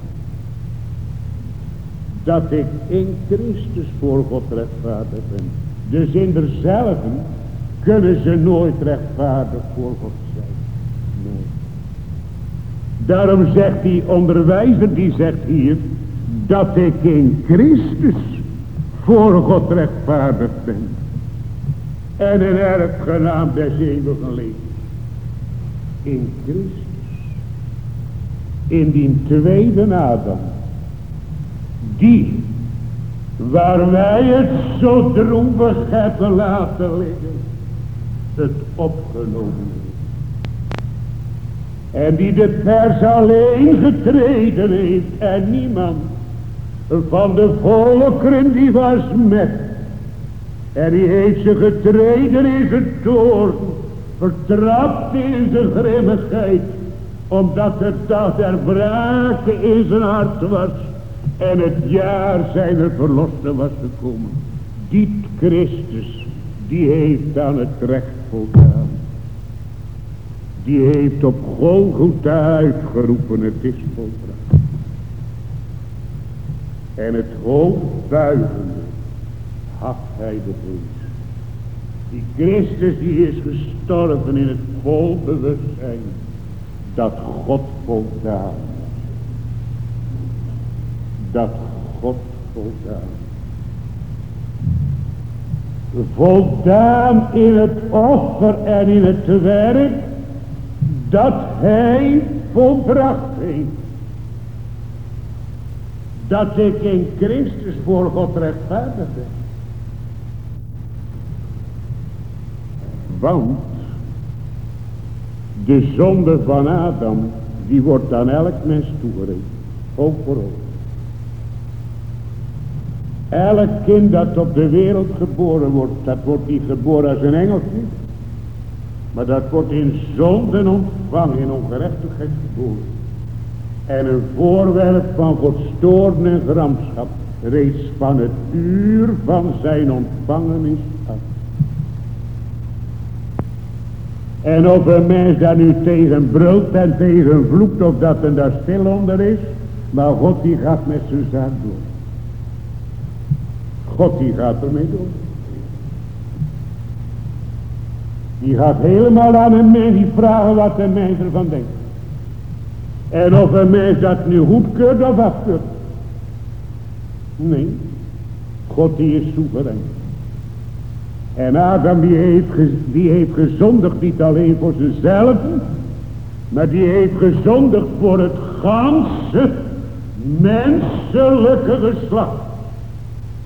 Dat ik in Christus voor God rechtvaardig ben. Dus in derzelven kunnen ze nooit rechtvaardig voor God zijn. Nee. Daarom zegt die onderwijzer, die zegt hier, dat ik in Christus voor God rechtvaardig ben. En een erfgenaam des eeuwigen levens. In Christus. In die tweede Adam. Die, waar wij het zo droevig hebben laten liggen, het opgenomen heeft. En die de pers alleen getreden heeft en niemand van de volkeren die was met. En die heeft ze getreden in zijn toorn, vertrapt in zijn grimmigheid, omdat de dag der wrake in zijn hart was en het jaar zijner verloste was gekomen. Die Christus, die heeft aan het recht voldaan. Die heeft op Golgotha uitgeroepen, het is volbracht. En het hoofd buigende had hij de vrees. Die Christus die is gestorven in het vol bewustzijn dat God voldaan was. Dat God voldaan. Voldaan in het offer en in het werk dat hij volbracht heeft. Dat ik in Christus voor God rechtvaardig ben. Want de zonde van Adam, die wordt aan elk mens toegerekend. Oog voor oog. Elk kind dat op de wereld geboren wordt, dat wordt niet geboren als een engeltje. Maar dat wordt in zonde ontvangen, in ongerechtigheid geboren. En een voorwerp van Gods toorn en gramschap, reeds van het uur van zijn ontvangenis af. En of een mens daar nu tegen brult en tegen vloekt, of dat en daar stil onder is, maar God die gaat met zijn zaak door. God die gaat ermee door. Die gaat helemaal aan een mens die vragen wat een mens ervan denkt. En of een mens dat nu goedkeurt of afkeurt. Nee, God die is soeverein. En Adam die heeft, die heeft gezondigd niet alleen voor zichzelf, maar die heeft gezondigd voor het ganse menselijke geslacht.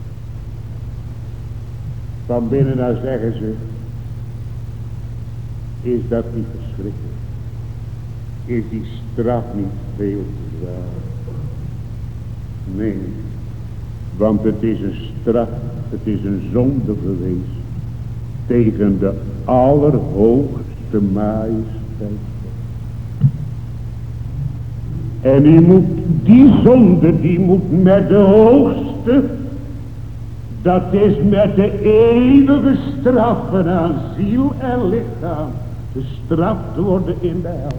Van binnen nou zeggen ze, Is dat niet verschrikkelijk? Is die straf niet veel te zwaar? Nee, want het is een straf, het is een zonde geweest tegen de allerhoogste majesteit. En u moet, die zonde die moet met de hoogste, dat is met de eeuwige straffen aan ziel en lichaam, gestraft worden in de hel.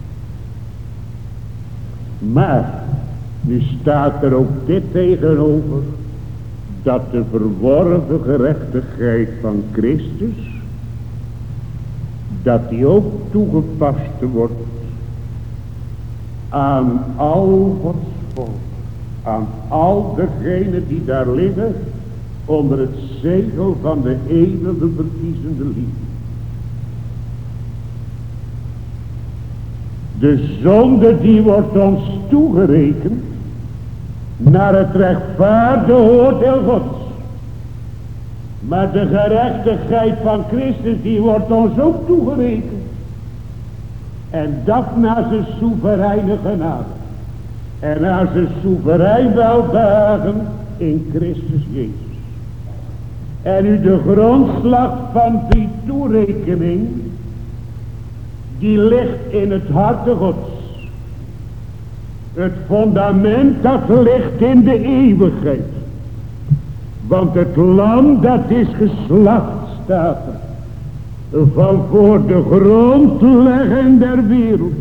Maar, nu staat er ook dit tegenover, dat de verworven gerechtigheid van Christus, dat die ook toegepast wordt aan al Gods volk, aan al degenen die daar liggen onder het zegel van de eeuwige verkiezende liefde. De zonde die wordt ons toegerekend naar het rechtvaardige oordeel Gods. Maar de gerechtigheid van Christus die wordt ons ook toegerekend. En dat naar zijn soevereine genade. En naar zijn soeverein welbehagen in Christus Jezus. En u de grondslag van die toerekening, die ligt in het harte Gods. Het fundament dat ligt in de eeuwigheid. Want het lam dat is geslacht, staat er, van voor de grondlegging der wereld.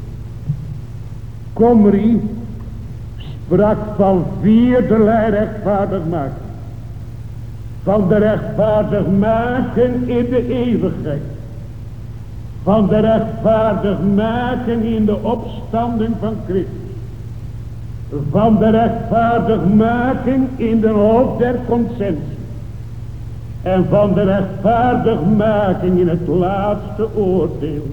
Komri sprak van vierderlei rechtvaardig maken. Van de rechtvaardig maken in de eeuwigheid. Van de rechtvaardig maken in de opstanding van Christus. Van de rechtvaardigmaking in de hoop der consensus. En van de rechtvaardigmaking in het laatste oordeel.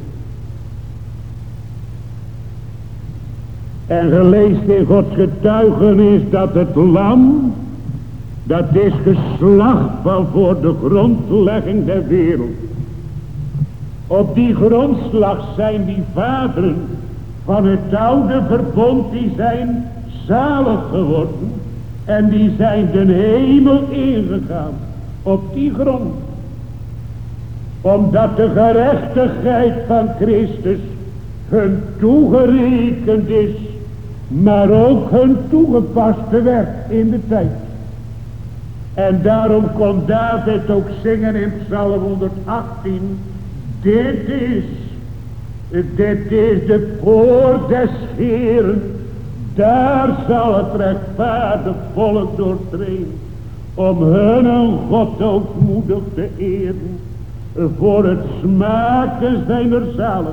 En geleest in Gods getuigenis dat het lam, dat is geslacht van voor de grondlegging der wereld. Op die grondslag zijn die vaderen van het oude verbond, die zijn zalig geworden en die zijn de hemel ingegaan op die grond. Omdat de gerechtigheid van Christus hun toegerekend is, maar ook hun toegepaste werd in de tijd. En daarom kon David ook zingen in Psalm honderdachttien, dit is, dit is de poort des Heeren, daar zal het rechtvaardig volk doortreden, om hun een God ootmoedig te eren, voor het smaken zijner zaligheid.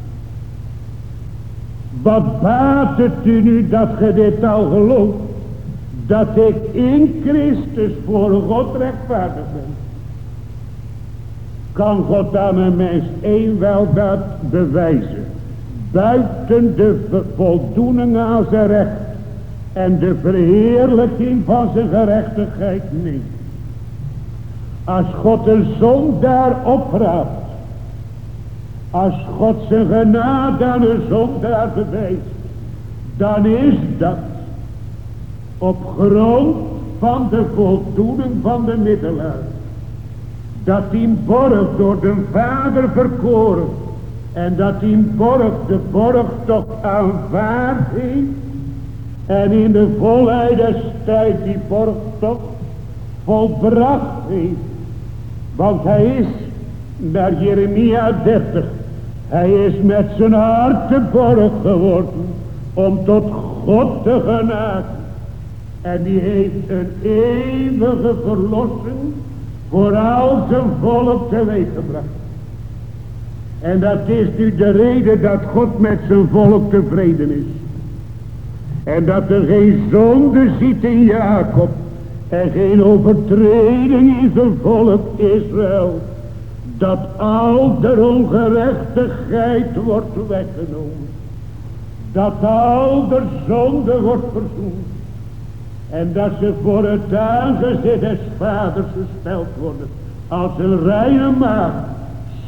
Wat baat het u nu dat ge dit al gelooft, dat ik in Christus voor God rechtvaardig ben? Kan God aan een mens één weldaad bewijzen, buiten de voldoening aan zijn recht en de verheerlijking van zijn gerechtigheid niet? Als God een zondaar opraapt, als God zijn genade aan een zondaar bewijst, dan is dat op grond van de voldoening van de middelaar. Dat die borg door de Vader verkoren. En dat die borg de borgtocht aanvaard heeft. En in de volheid des tijds die borgtocht volbracht heeft. Want hij is, naar Jeremia dertig, hij is met zijn hart de borg geworden om tot God te genaken. En die heeft een eeuwige verlossing voor al zijn volk teweeggebracht. En dat is nu de reden dat God met zijn volk tevreden is. En dat er geen zonde ziet in Jacob. En geen overtreding in zijn volk Israël. Dat al de ongerechtigheid wordt weggenomen. Dat al de zonde wordt verzoend. En dat ze voor het aangezicht des vaders gesteld worden. Als een reine maagd,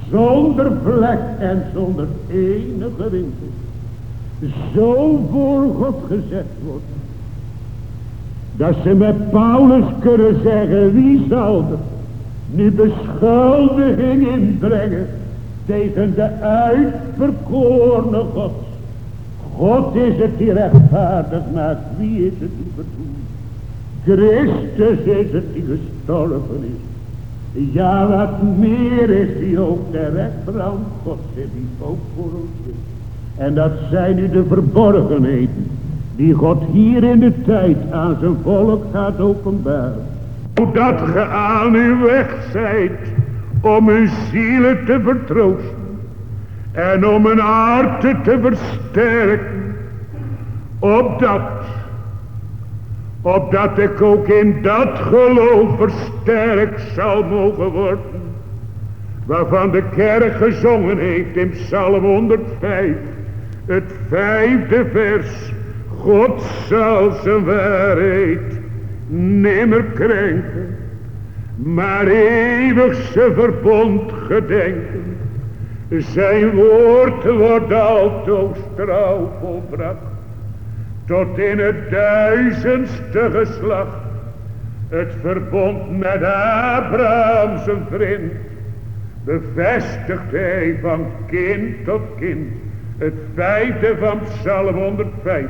zonder vlek en zonder enige winkel, zo voor God gezet wordt, dat ze met Paulus kunnen zeggen, wie zal er nu beschuldiging inbrengen tegen de uitverkorene God? God is het die rechtvaardig maakt. Wie is het die verdoemt? Christus is het die gestorven is. Ja, wat meer is die ook de rechterhand God zit, die ook voor ons is. En dat zijn nu de verborgenheden die God hier in de tijd aan zijn volk gaat openbaren. Zodat ge aan uw weg zijt om uw zielen te vertroosten en om een harten te versterken, opdat, opdat ik ook in dat geloof versterkt zal mogen worden, waarvan de kerk gezongen heeft in Psalm honderdvijf, het vijfde vers. God zal zijn waarheid nimmer krenken, maar eeuwig zijn verbond gedenken. Zijn woord wordt altoos trouw volbracht, tot in het duizendste geslacht. Het verbond met Abraham zijn vriend, bevestigt hij van kind tot kind. Het vijfde van Psalm honderdvijf.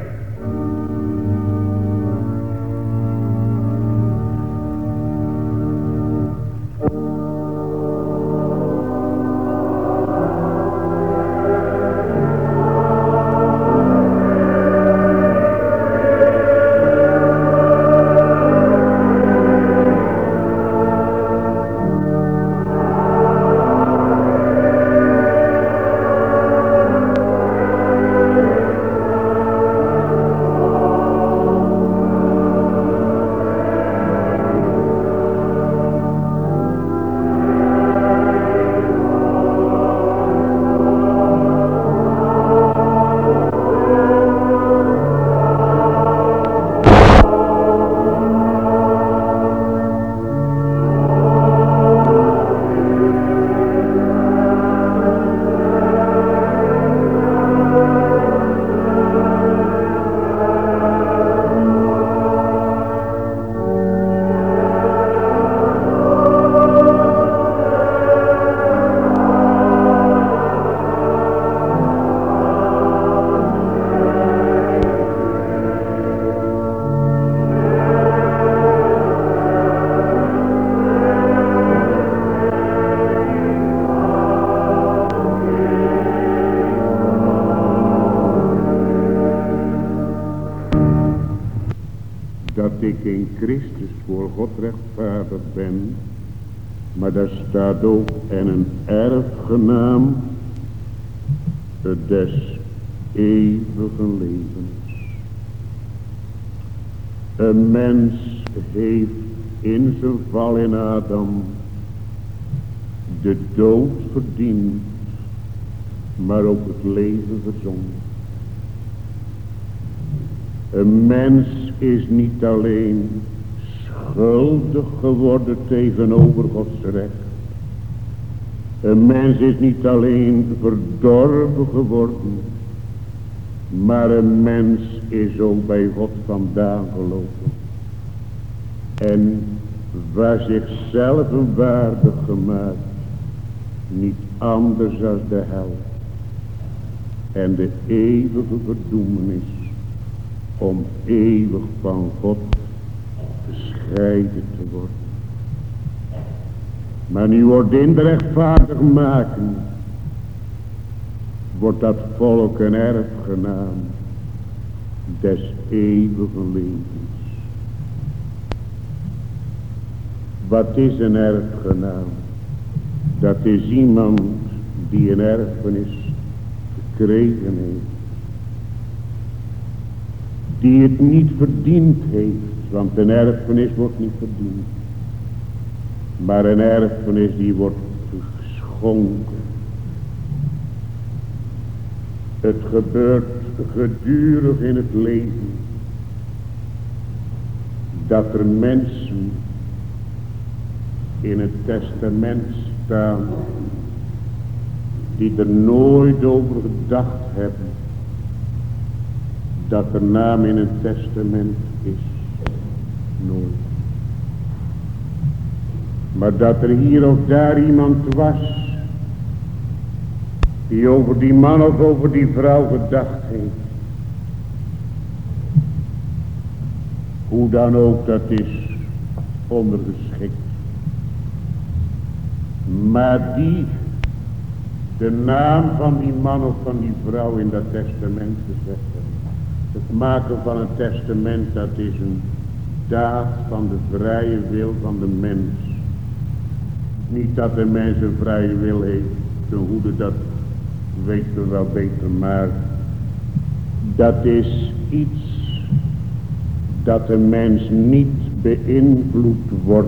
Ik in Christus voor God rechtvaardig ben, maar daar staat ook en een erfgenaam des eeuwigen levens. Een mens heeft in zijn val in Adam de dood verdiend, maar ook het leven verzonden. Een mens is niet alleen schuldig geworden tegenover Gods recht. Een mens is niet alleen verdorven geworden, maar een mens is ook bij God vandaan gelopen. En waar zichzelf een waardig gemaakt, niet anders dan de hel en de eeuwige verdoemenis, om eeuwig van God gescheiden te worden. Maar nu wordt in de rechtvaardig maken, wordt dat volk een erfgenaam des eeuwigen levens. Wat is een erfgenaam? Dat is iemand die een erfenis gekregen heeft, die het niet verdiend heeft, want een erfenis wordt niet verdiend, maar een erfenis die wordt geschonken. Het gebeurt gedurig in het leven dat er mensen in het testament staan die er nooit over gedacht hebben dat er naam in het testament is. Nooit. Maar dat er hier of daar iemand was die over die man of over die vrouw gedacht heeft. Hoe dan ook, dat is ondergeschikt. Maar die de naam van die man of van die vrouw in dat testament gezet hebben. Het maken van een testament, dat is een daad van de vrije wil van de mens. Niet dat de mens een vrije wil heeft, ten goede, dat weten we wel beter, maar dat is iets dat de mens niet beïnvloed wordt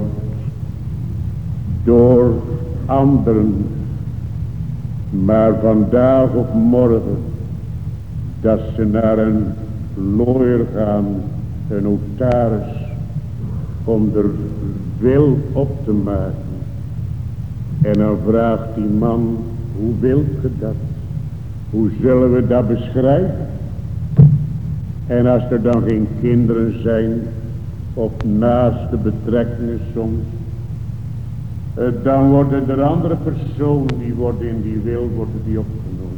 door anderen, maar vandaag of morgen dat ze naar een lawyer gaan, een notaris, om er wil op te maken. En dan vraagt die man, hoe wilt ge dat? Hoe zullen we dat beschrijven? En als er dan geen kinderen zijn, of naaste betrekkingen soms, eh, dan worden er andere personen, die worden in die wil, worden die opgenomen.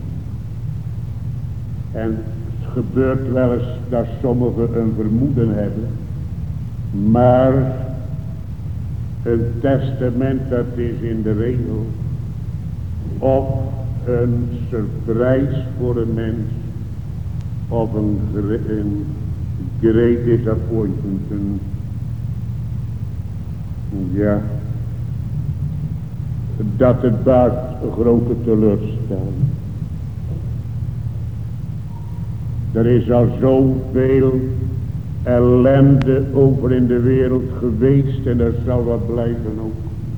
En het gebeurt wel eens dat sommigen een vermoeden hebben, maar een testament, dat is in de regel of een surprise voor een mens, of een, een great disappointment, een, ja, dat het baart een grote teleurstelling. Er is al zoveel ellende over in de wereld geweest en er zal wat blijven ook.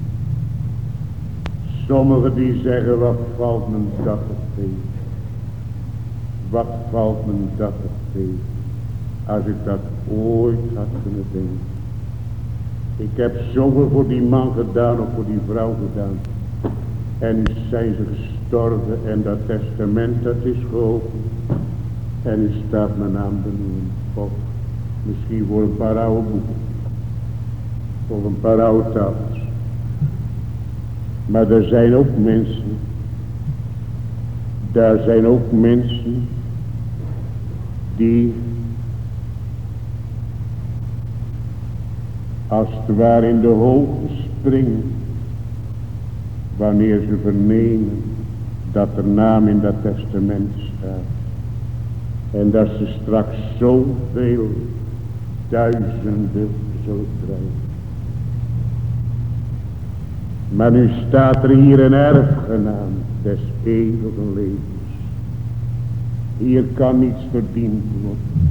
Sommigen die zeggen, wat valt men dat te tegen? Wat valt men dat te tegen? Als ik dat ooit had kunnen denken. Ik heb zoveel voor die man gedaan of voor die vrouw gedaan. En nu zijn ze gestorven en dat testament dat is geopend. En nu staat mijn naam benoemd. Of misschien voor een paar oude boeken. Of een paar oude tafels. Maar er zijn ook mensen. Daar zijn ook mensen. Die als het ware in de hoogte springen. Wanneer ze vernemen dat er naam in dat testament staat. En dat ze straks zoveel duizenden zullen krijgen. Maar nu staat er hier een erfgenaam des eeuwigen levens. Hier kan niets verdiend worden.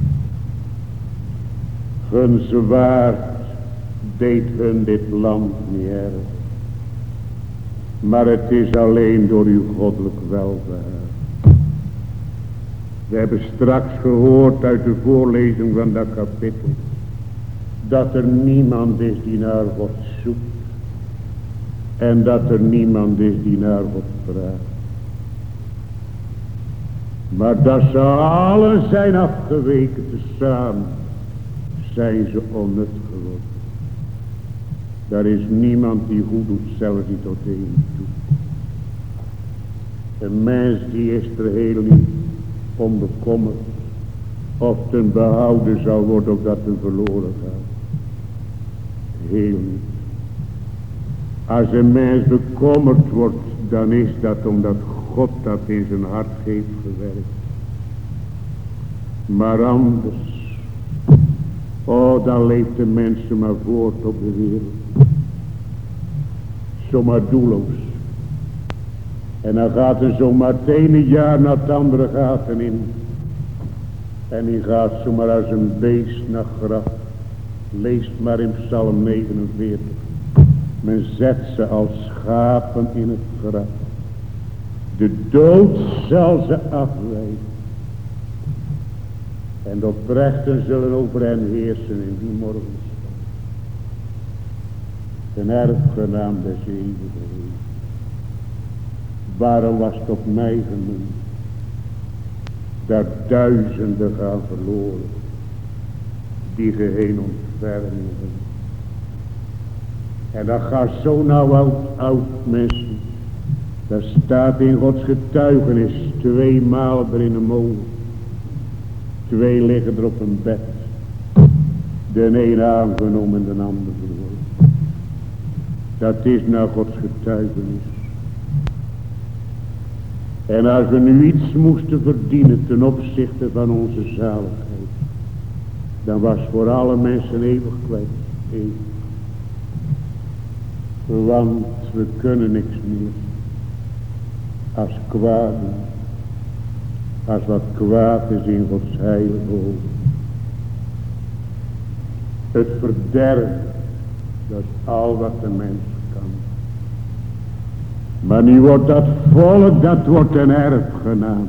Hun zwaard deed hun dit land niet erg. Maar het is alleen door uw goddelijk welbehagen. We hebben straks gehoord uit de voorlezing van dat kapitel, dat er niemand is die naar God zoekt. En dat er niemand is die naar God vraagt. Maar dat ze allen zijn afgeweken tezamen, zijn ze onnut geworden. Daar is niemand die goed doet, zelfs niet tot één toe. Een mens die is er heel niet om bekommerd of ten behouden zal worden of dat ten verloren gaat. Heel niet. Als een mens bekommerd wordt, dan is dat omdat God dat in zijn hart heeft gewerkt. Maar anders, oh, dan leeft de mens maar voort op de wereld. Zomaar doelloos. En dan gaat er zomaar het ene jaar naar het andere gaten in. En die gaat zomaar als een beest naar graf. Leest maar in Psalm negenenveertig. Men zet ze als schapen in het graf. De dood zal ze afwijzen. En de oprechten zullen over hen heersen in die morgens. Een erfgenaam des eeuwigen. Waarom was het op mij gemunt? Dat duizenden gaan verloren, die geheel ontfermen. En dat gaat zo nou oud, oud mensen. Dat staat in Gods getuigenis, twee maal er in de molen. Twee liggen er op een bed. De een aangenomen en de ander verloren. Dat is nou Gods getuigenis. En als we nu iets moesten verdienen ten opzichte van onze zaligheid, dan was voor alle mensen eeuwig kwijt. Eeuwig. Want we kunnen niks meer. Als kwaad, als wat kwaad is in Gods heilige ogen. Het verderf, dat is al wat de mens kan. Maar nu wordt dat volk, dat wordt een erfgenaam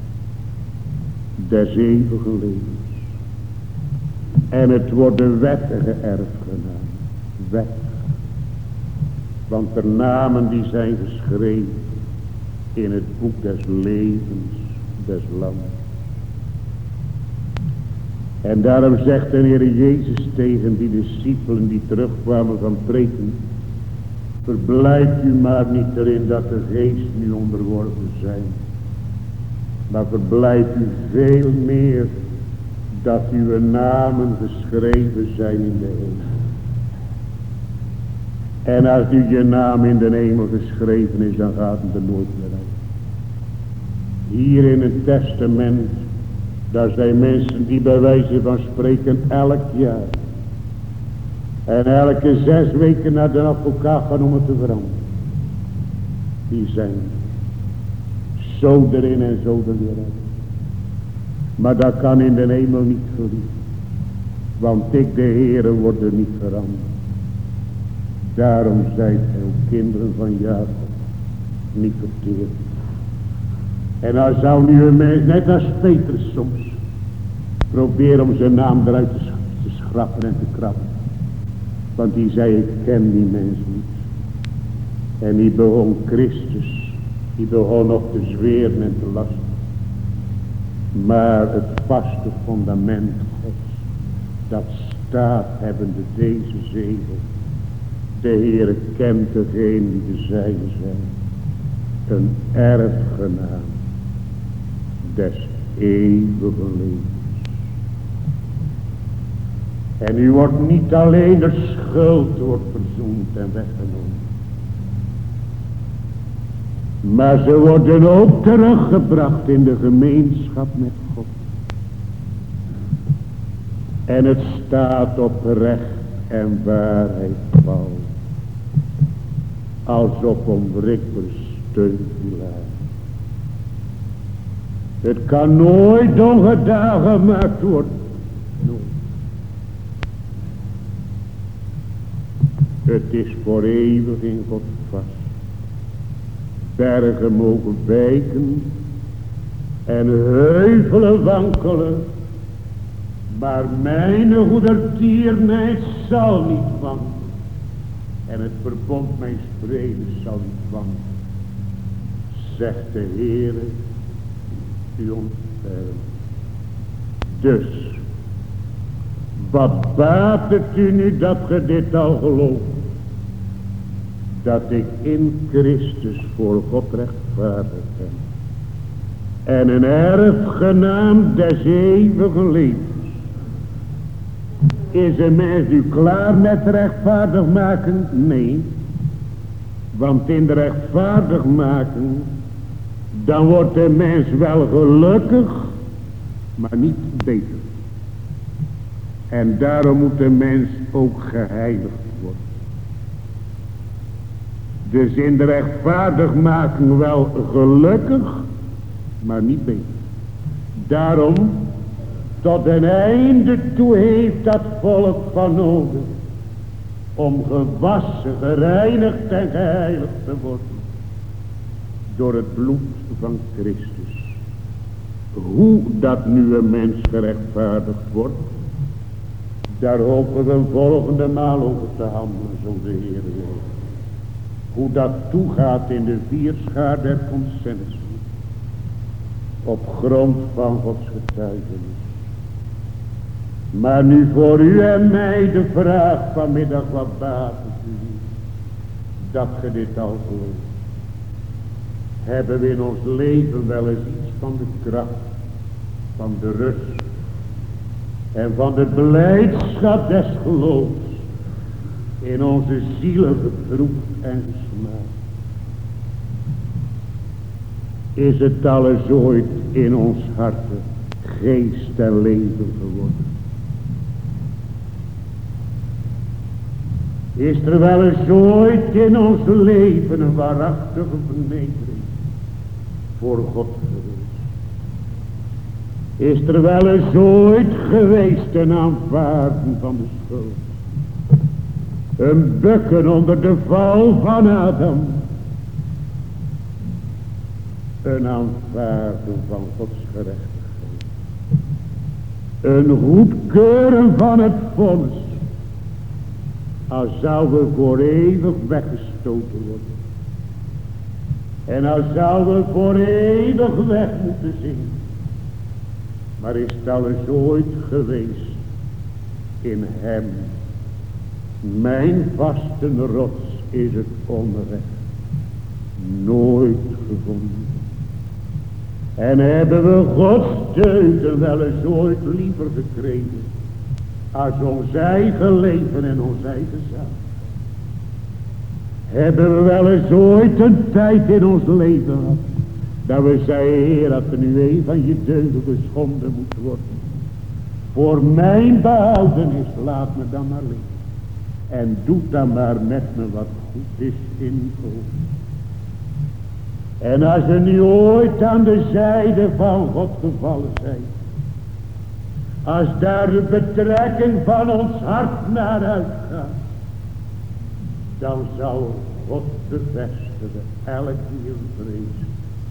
des eeuwige levens. En het wordt een wettige erfgenaam. Wettig. Want de namen die zijn geschreven in het boek des levens des lands. En daarom zegt de Heer Jezus tegen die discipelen die terugkwamen van preken: verblijd u maar niet erin dat de geest nu onderworpen zijn, maar verblijd u veel meer dat uw namen geschreven zijn in de hemel. En als nu je naam in de hemel geschreven is, dan gaat het er nooit meer uit. Hier in het testament, daar zijn mensen die bij wijze van spreken elk jaar en elke zes weken naar de advocaat gaan om het te veranderen. Die zijn zo erin en zo er weer uit. Maar dat kan in de hemel niet verliezen. Want ik, de Heere, word er niet veranderd. Daarom zijt gij ook kinderen van Jacob niet verteerd. En hij zou nu een mens, net als Petrus soms, proberen om zijn naam eruit te, sch te schrappen en te krabben. Want die zei, ik ken die mens niet. En die begon Christus, die begon nog te zweren en te lasten. Maar het vaste fundament Gods, dat staat hebbende deze zegel. De Heere kent degene die de zijne zijn. Een erfgenaam des eeuwige levens. En u wordt niet alleen de schuld wordt verzoend en weggenomen. Maar ze worden ook teruggebracht in de gemeenschap met God. En het staat op recht en waarheid bouwen. Als op onwrikbaar steunpilaar. Het kan nooit ongedaan gemaakt worden. Nooit. Het is voor eeuwig in God vast. Bergen mogen wijken en heuvelen wankelen, maar mijn goedertierenheid zal niet wankelen. En het verbond mijn vrede zal niet wankelen. Zegt de Heere, u ontfermt. Dus, wat baat het u nu dat ge dit al gelooft? Dat ik in Christus voor God rechtvaardig ben. En een erfgenaam des eeuwige levens. Is een mens nu klaar met rechtvaardig maken? Nee. Want in de rechtvaardig maken, dan wordt de mens wel gelukkig, maar niet beter. En daarom moet de mens ook geheiligd worden. Dus in de rechtvaardig maken wel gelukkig, maar niet beter. Daarom, tot een einde toe heeft dat volk van nodig om gewassen, gereinigd en geheiligd te worden door het bloed van Christus. Hoe dat nu een mens gerechtvaardigd wordt, daar hopen we een volgende maal over te handelen, zo de Heer wil. hoe dat toegaat in de vierschaar der consensus. Op grond van Gods getuigenis. Maar nu voor u en mij de vraag vanmiddag, wat baat het u dat ge dit al gelooft? Hebben we in ons leven wel eens iets van de kracht, van de rust en van de blijdschap des geloofs in onze zielen geproefd en gesmaakt? Is het alles ooit in ons harten geest en leven geworden? Is er wel eens ooit in ons leven een waarachtige vernedering voor God geweest? Is er wel eens ooit geweest een aanvaarden van de schuld? Een bukken onder de val van Adam? Een aanvaarden van Gods gerechtigheid? Een goedkeuren van het vonnis? Als zouden we voor eeuwig weggestoten worden. En als zouden we voor eeuwig weg moeten zingen. Maar is het al eens ooit geweest in hem? Mijn vaste rots is het onrecht. Nooit gevonden. En hebben we Gods deugden wel eens ooit liever gekregen als ons eigen leven en ons eigen zaak? Hebben we wel eens ooit een tijd in ons leven gehad dat we zeiden, Heer, dat er nu een van je deugden geschonden moet worden. Voor mijn behoudenis, laat me dan maar leven. En doe dan maar met me wat goed is in uw ogen. En als we nu ooit aan de zijde van God gevallen zijn, als daar de betrekking van ons hart naar uitgaat, dan zal God bevestigen elk die vrezen.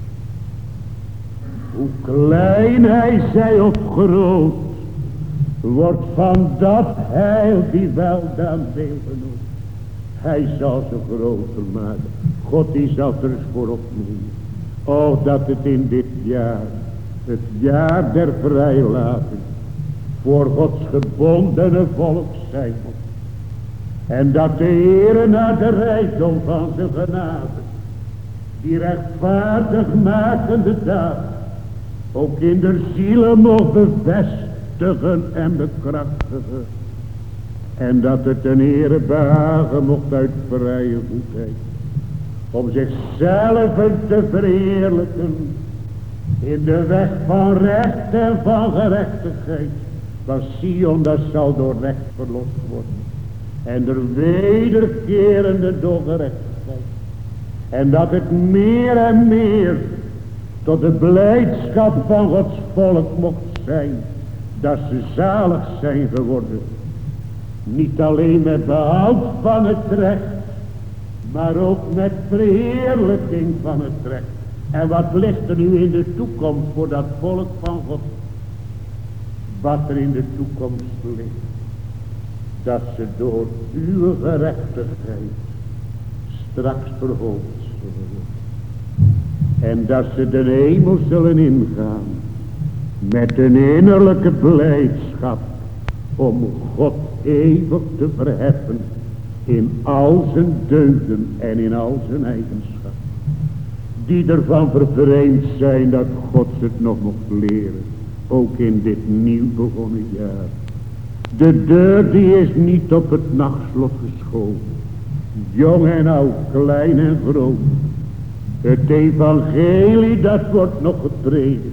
Hoe klein hij zij of groot, wordt van dat heil die weldaan deel genomen. Hij zal ze groter maken. God die zal er eens voor opnemen. Oh, dat het in dit jaar, het jaar der vrijlating, voor Gods gebondene volk zijn moet. En dat de Heere naar de rijkdom van zijn genade, die rechtvaardig makende daad, ook in de zielen mocht bevestigen en bekrachtigen. En dat het een Heere behagen mocht uit vrije goedheid, om zichzelf te verheerlijken in de weg van recht en van gerechtigheid. Want Sion, dat zal door recht verlost worden. En er wederkerende door gerechtigheid. En dat het meer en meer tot de blijdschap van Gods volk mocht zijn, dat ze zalig zijn geworden. Niet alleen met behoud van het recht, maar ook met verheerlijking van het recht. En wat ligt er nu in de toekomst voor dat volk van God? Wat er in de toekomst ligt, dat ze door uw gerechtigheid straks verhoogd zullen worden. En dat ze de hemel zullen ingaan met een innerlijke blijdschap om God eeuwig te verheffen in al zijn deugden en in al zijn eigenschap. Die ervan vervreemd zijn dat God het nog mocht leren. Ook in dit nieuw begonnen jaar. De deur die is niet op het nachtslot geschoven. Jong en oud, klein en groot. Het evangelie dat wordt nog gepredikt.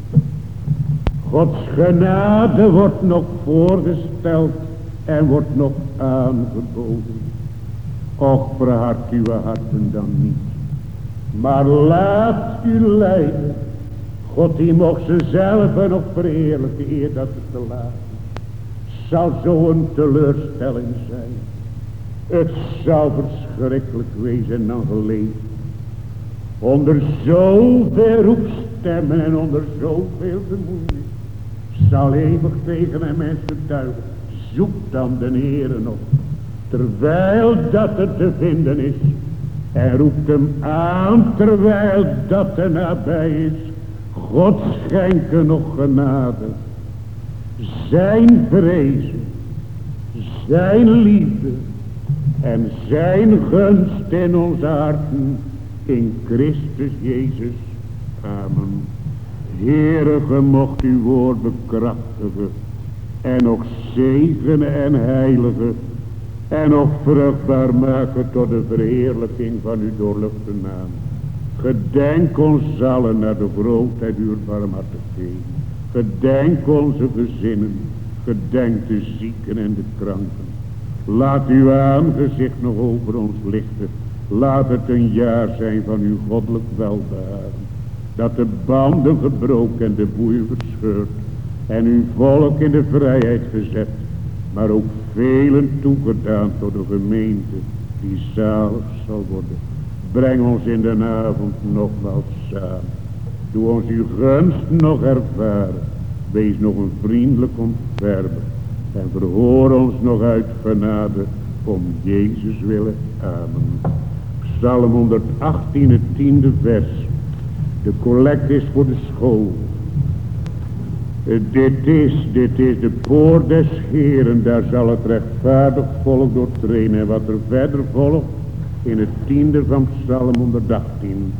Gods genade wordt nog voorgesteld en wordt nog aangeboden. Och, verhard uw harten dan niet. Maar laat u leiden. God die mocht zichzelf nog verheerlijken eer dat het te laat is. Zal zo'n teleurstelling zijn. Het zou verschrikkelijk wezen dan geleefd. Onder zoveel roepstemmen en onder zoveel vermoeienis. Zal eeuwig tegen een mens getuigen. Zoek dan de Heere nog. Terwijl dat het te vinden is. En roept hem aan terwijl dat er nabij is. God schenke nog genade. Zijn vrezen, zijn liefde en zijn gunst in ons harten in Christus Jezus. Amen. Heere, ge mocht uw woord bekrachtigen en nog zegenen en heiligen en nog vruchtbaar maken tot de verheerlijking van uw doorluchte naam. Gedenk ons allen naar de grootheid uw barmhartigheid. Gedenk onze gezinnen, gedenk de zieken en de kranken. Laat uw aangezicht nog over ons lichten. Laat het een jaar zijn van uw goddelijk welbehagen. Dat de banden gebroken en de boeien verscheurd. En uw volk in de vrijheid gezet. Maar ook velen toegedaan tot de gemeente die zalig zal worden. Breng ons in de avond nogmaals samen. Doe ons uw gunst nog ervaren. Wees nog een vriendelijk ontfermer. En verhoor ons nog uit genade. Om Jezus willen. Amen. Psalm honderdachttien, het tiende vers. De collect is voor de school. Uh, dit is, dit is de poort des Heeren. Daar zal het rechtvaardig volk doortreden. En wat er verder volgt. In het tiende van Psalm honderdachttien.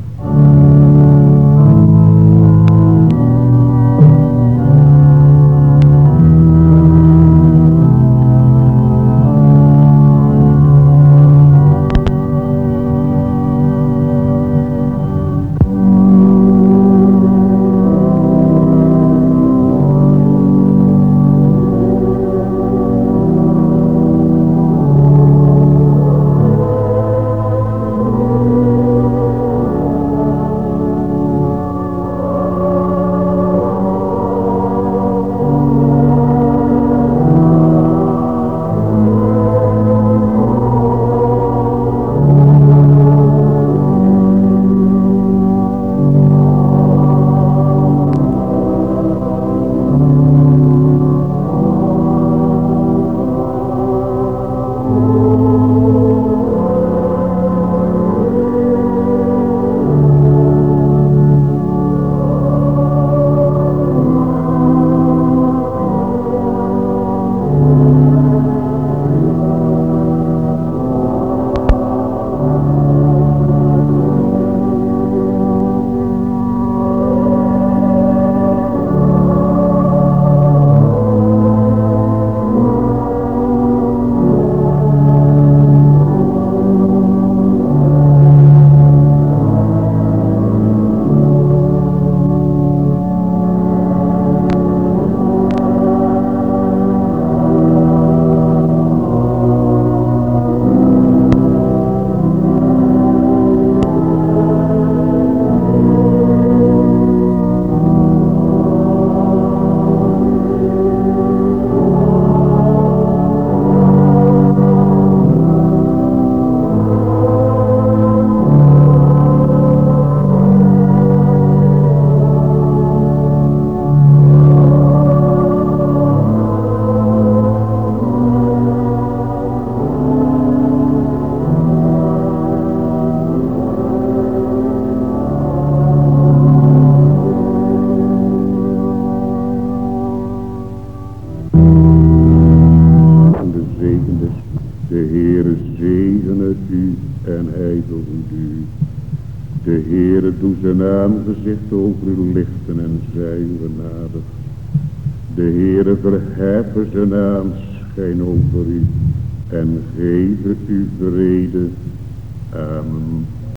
De Heere doet zijn aangezicht over u lichten en zij u genadig. De Heere verheffen zijn aanschijn over u en geven u vrede. Amen.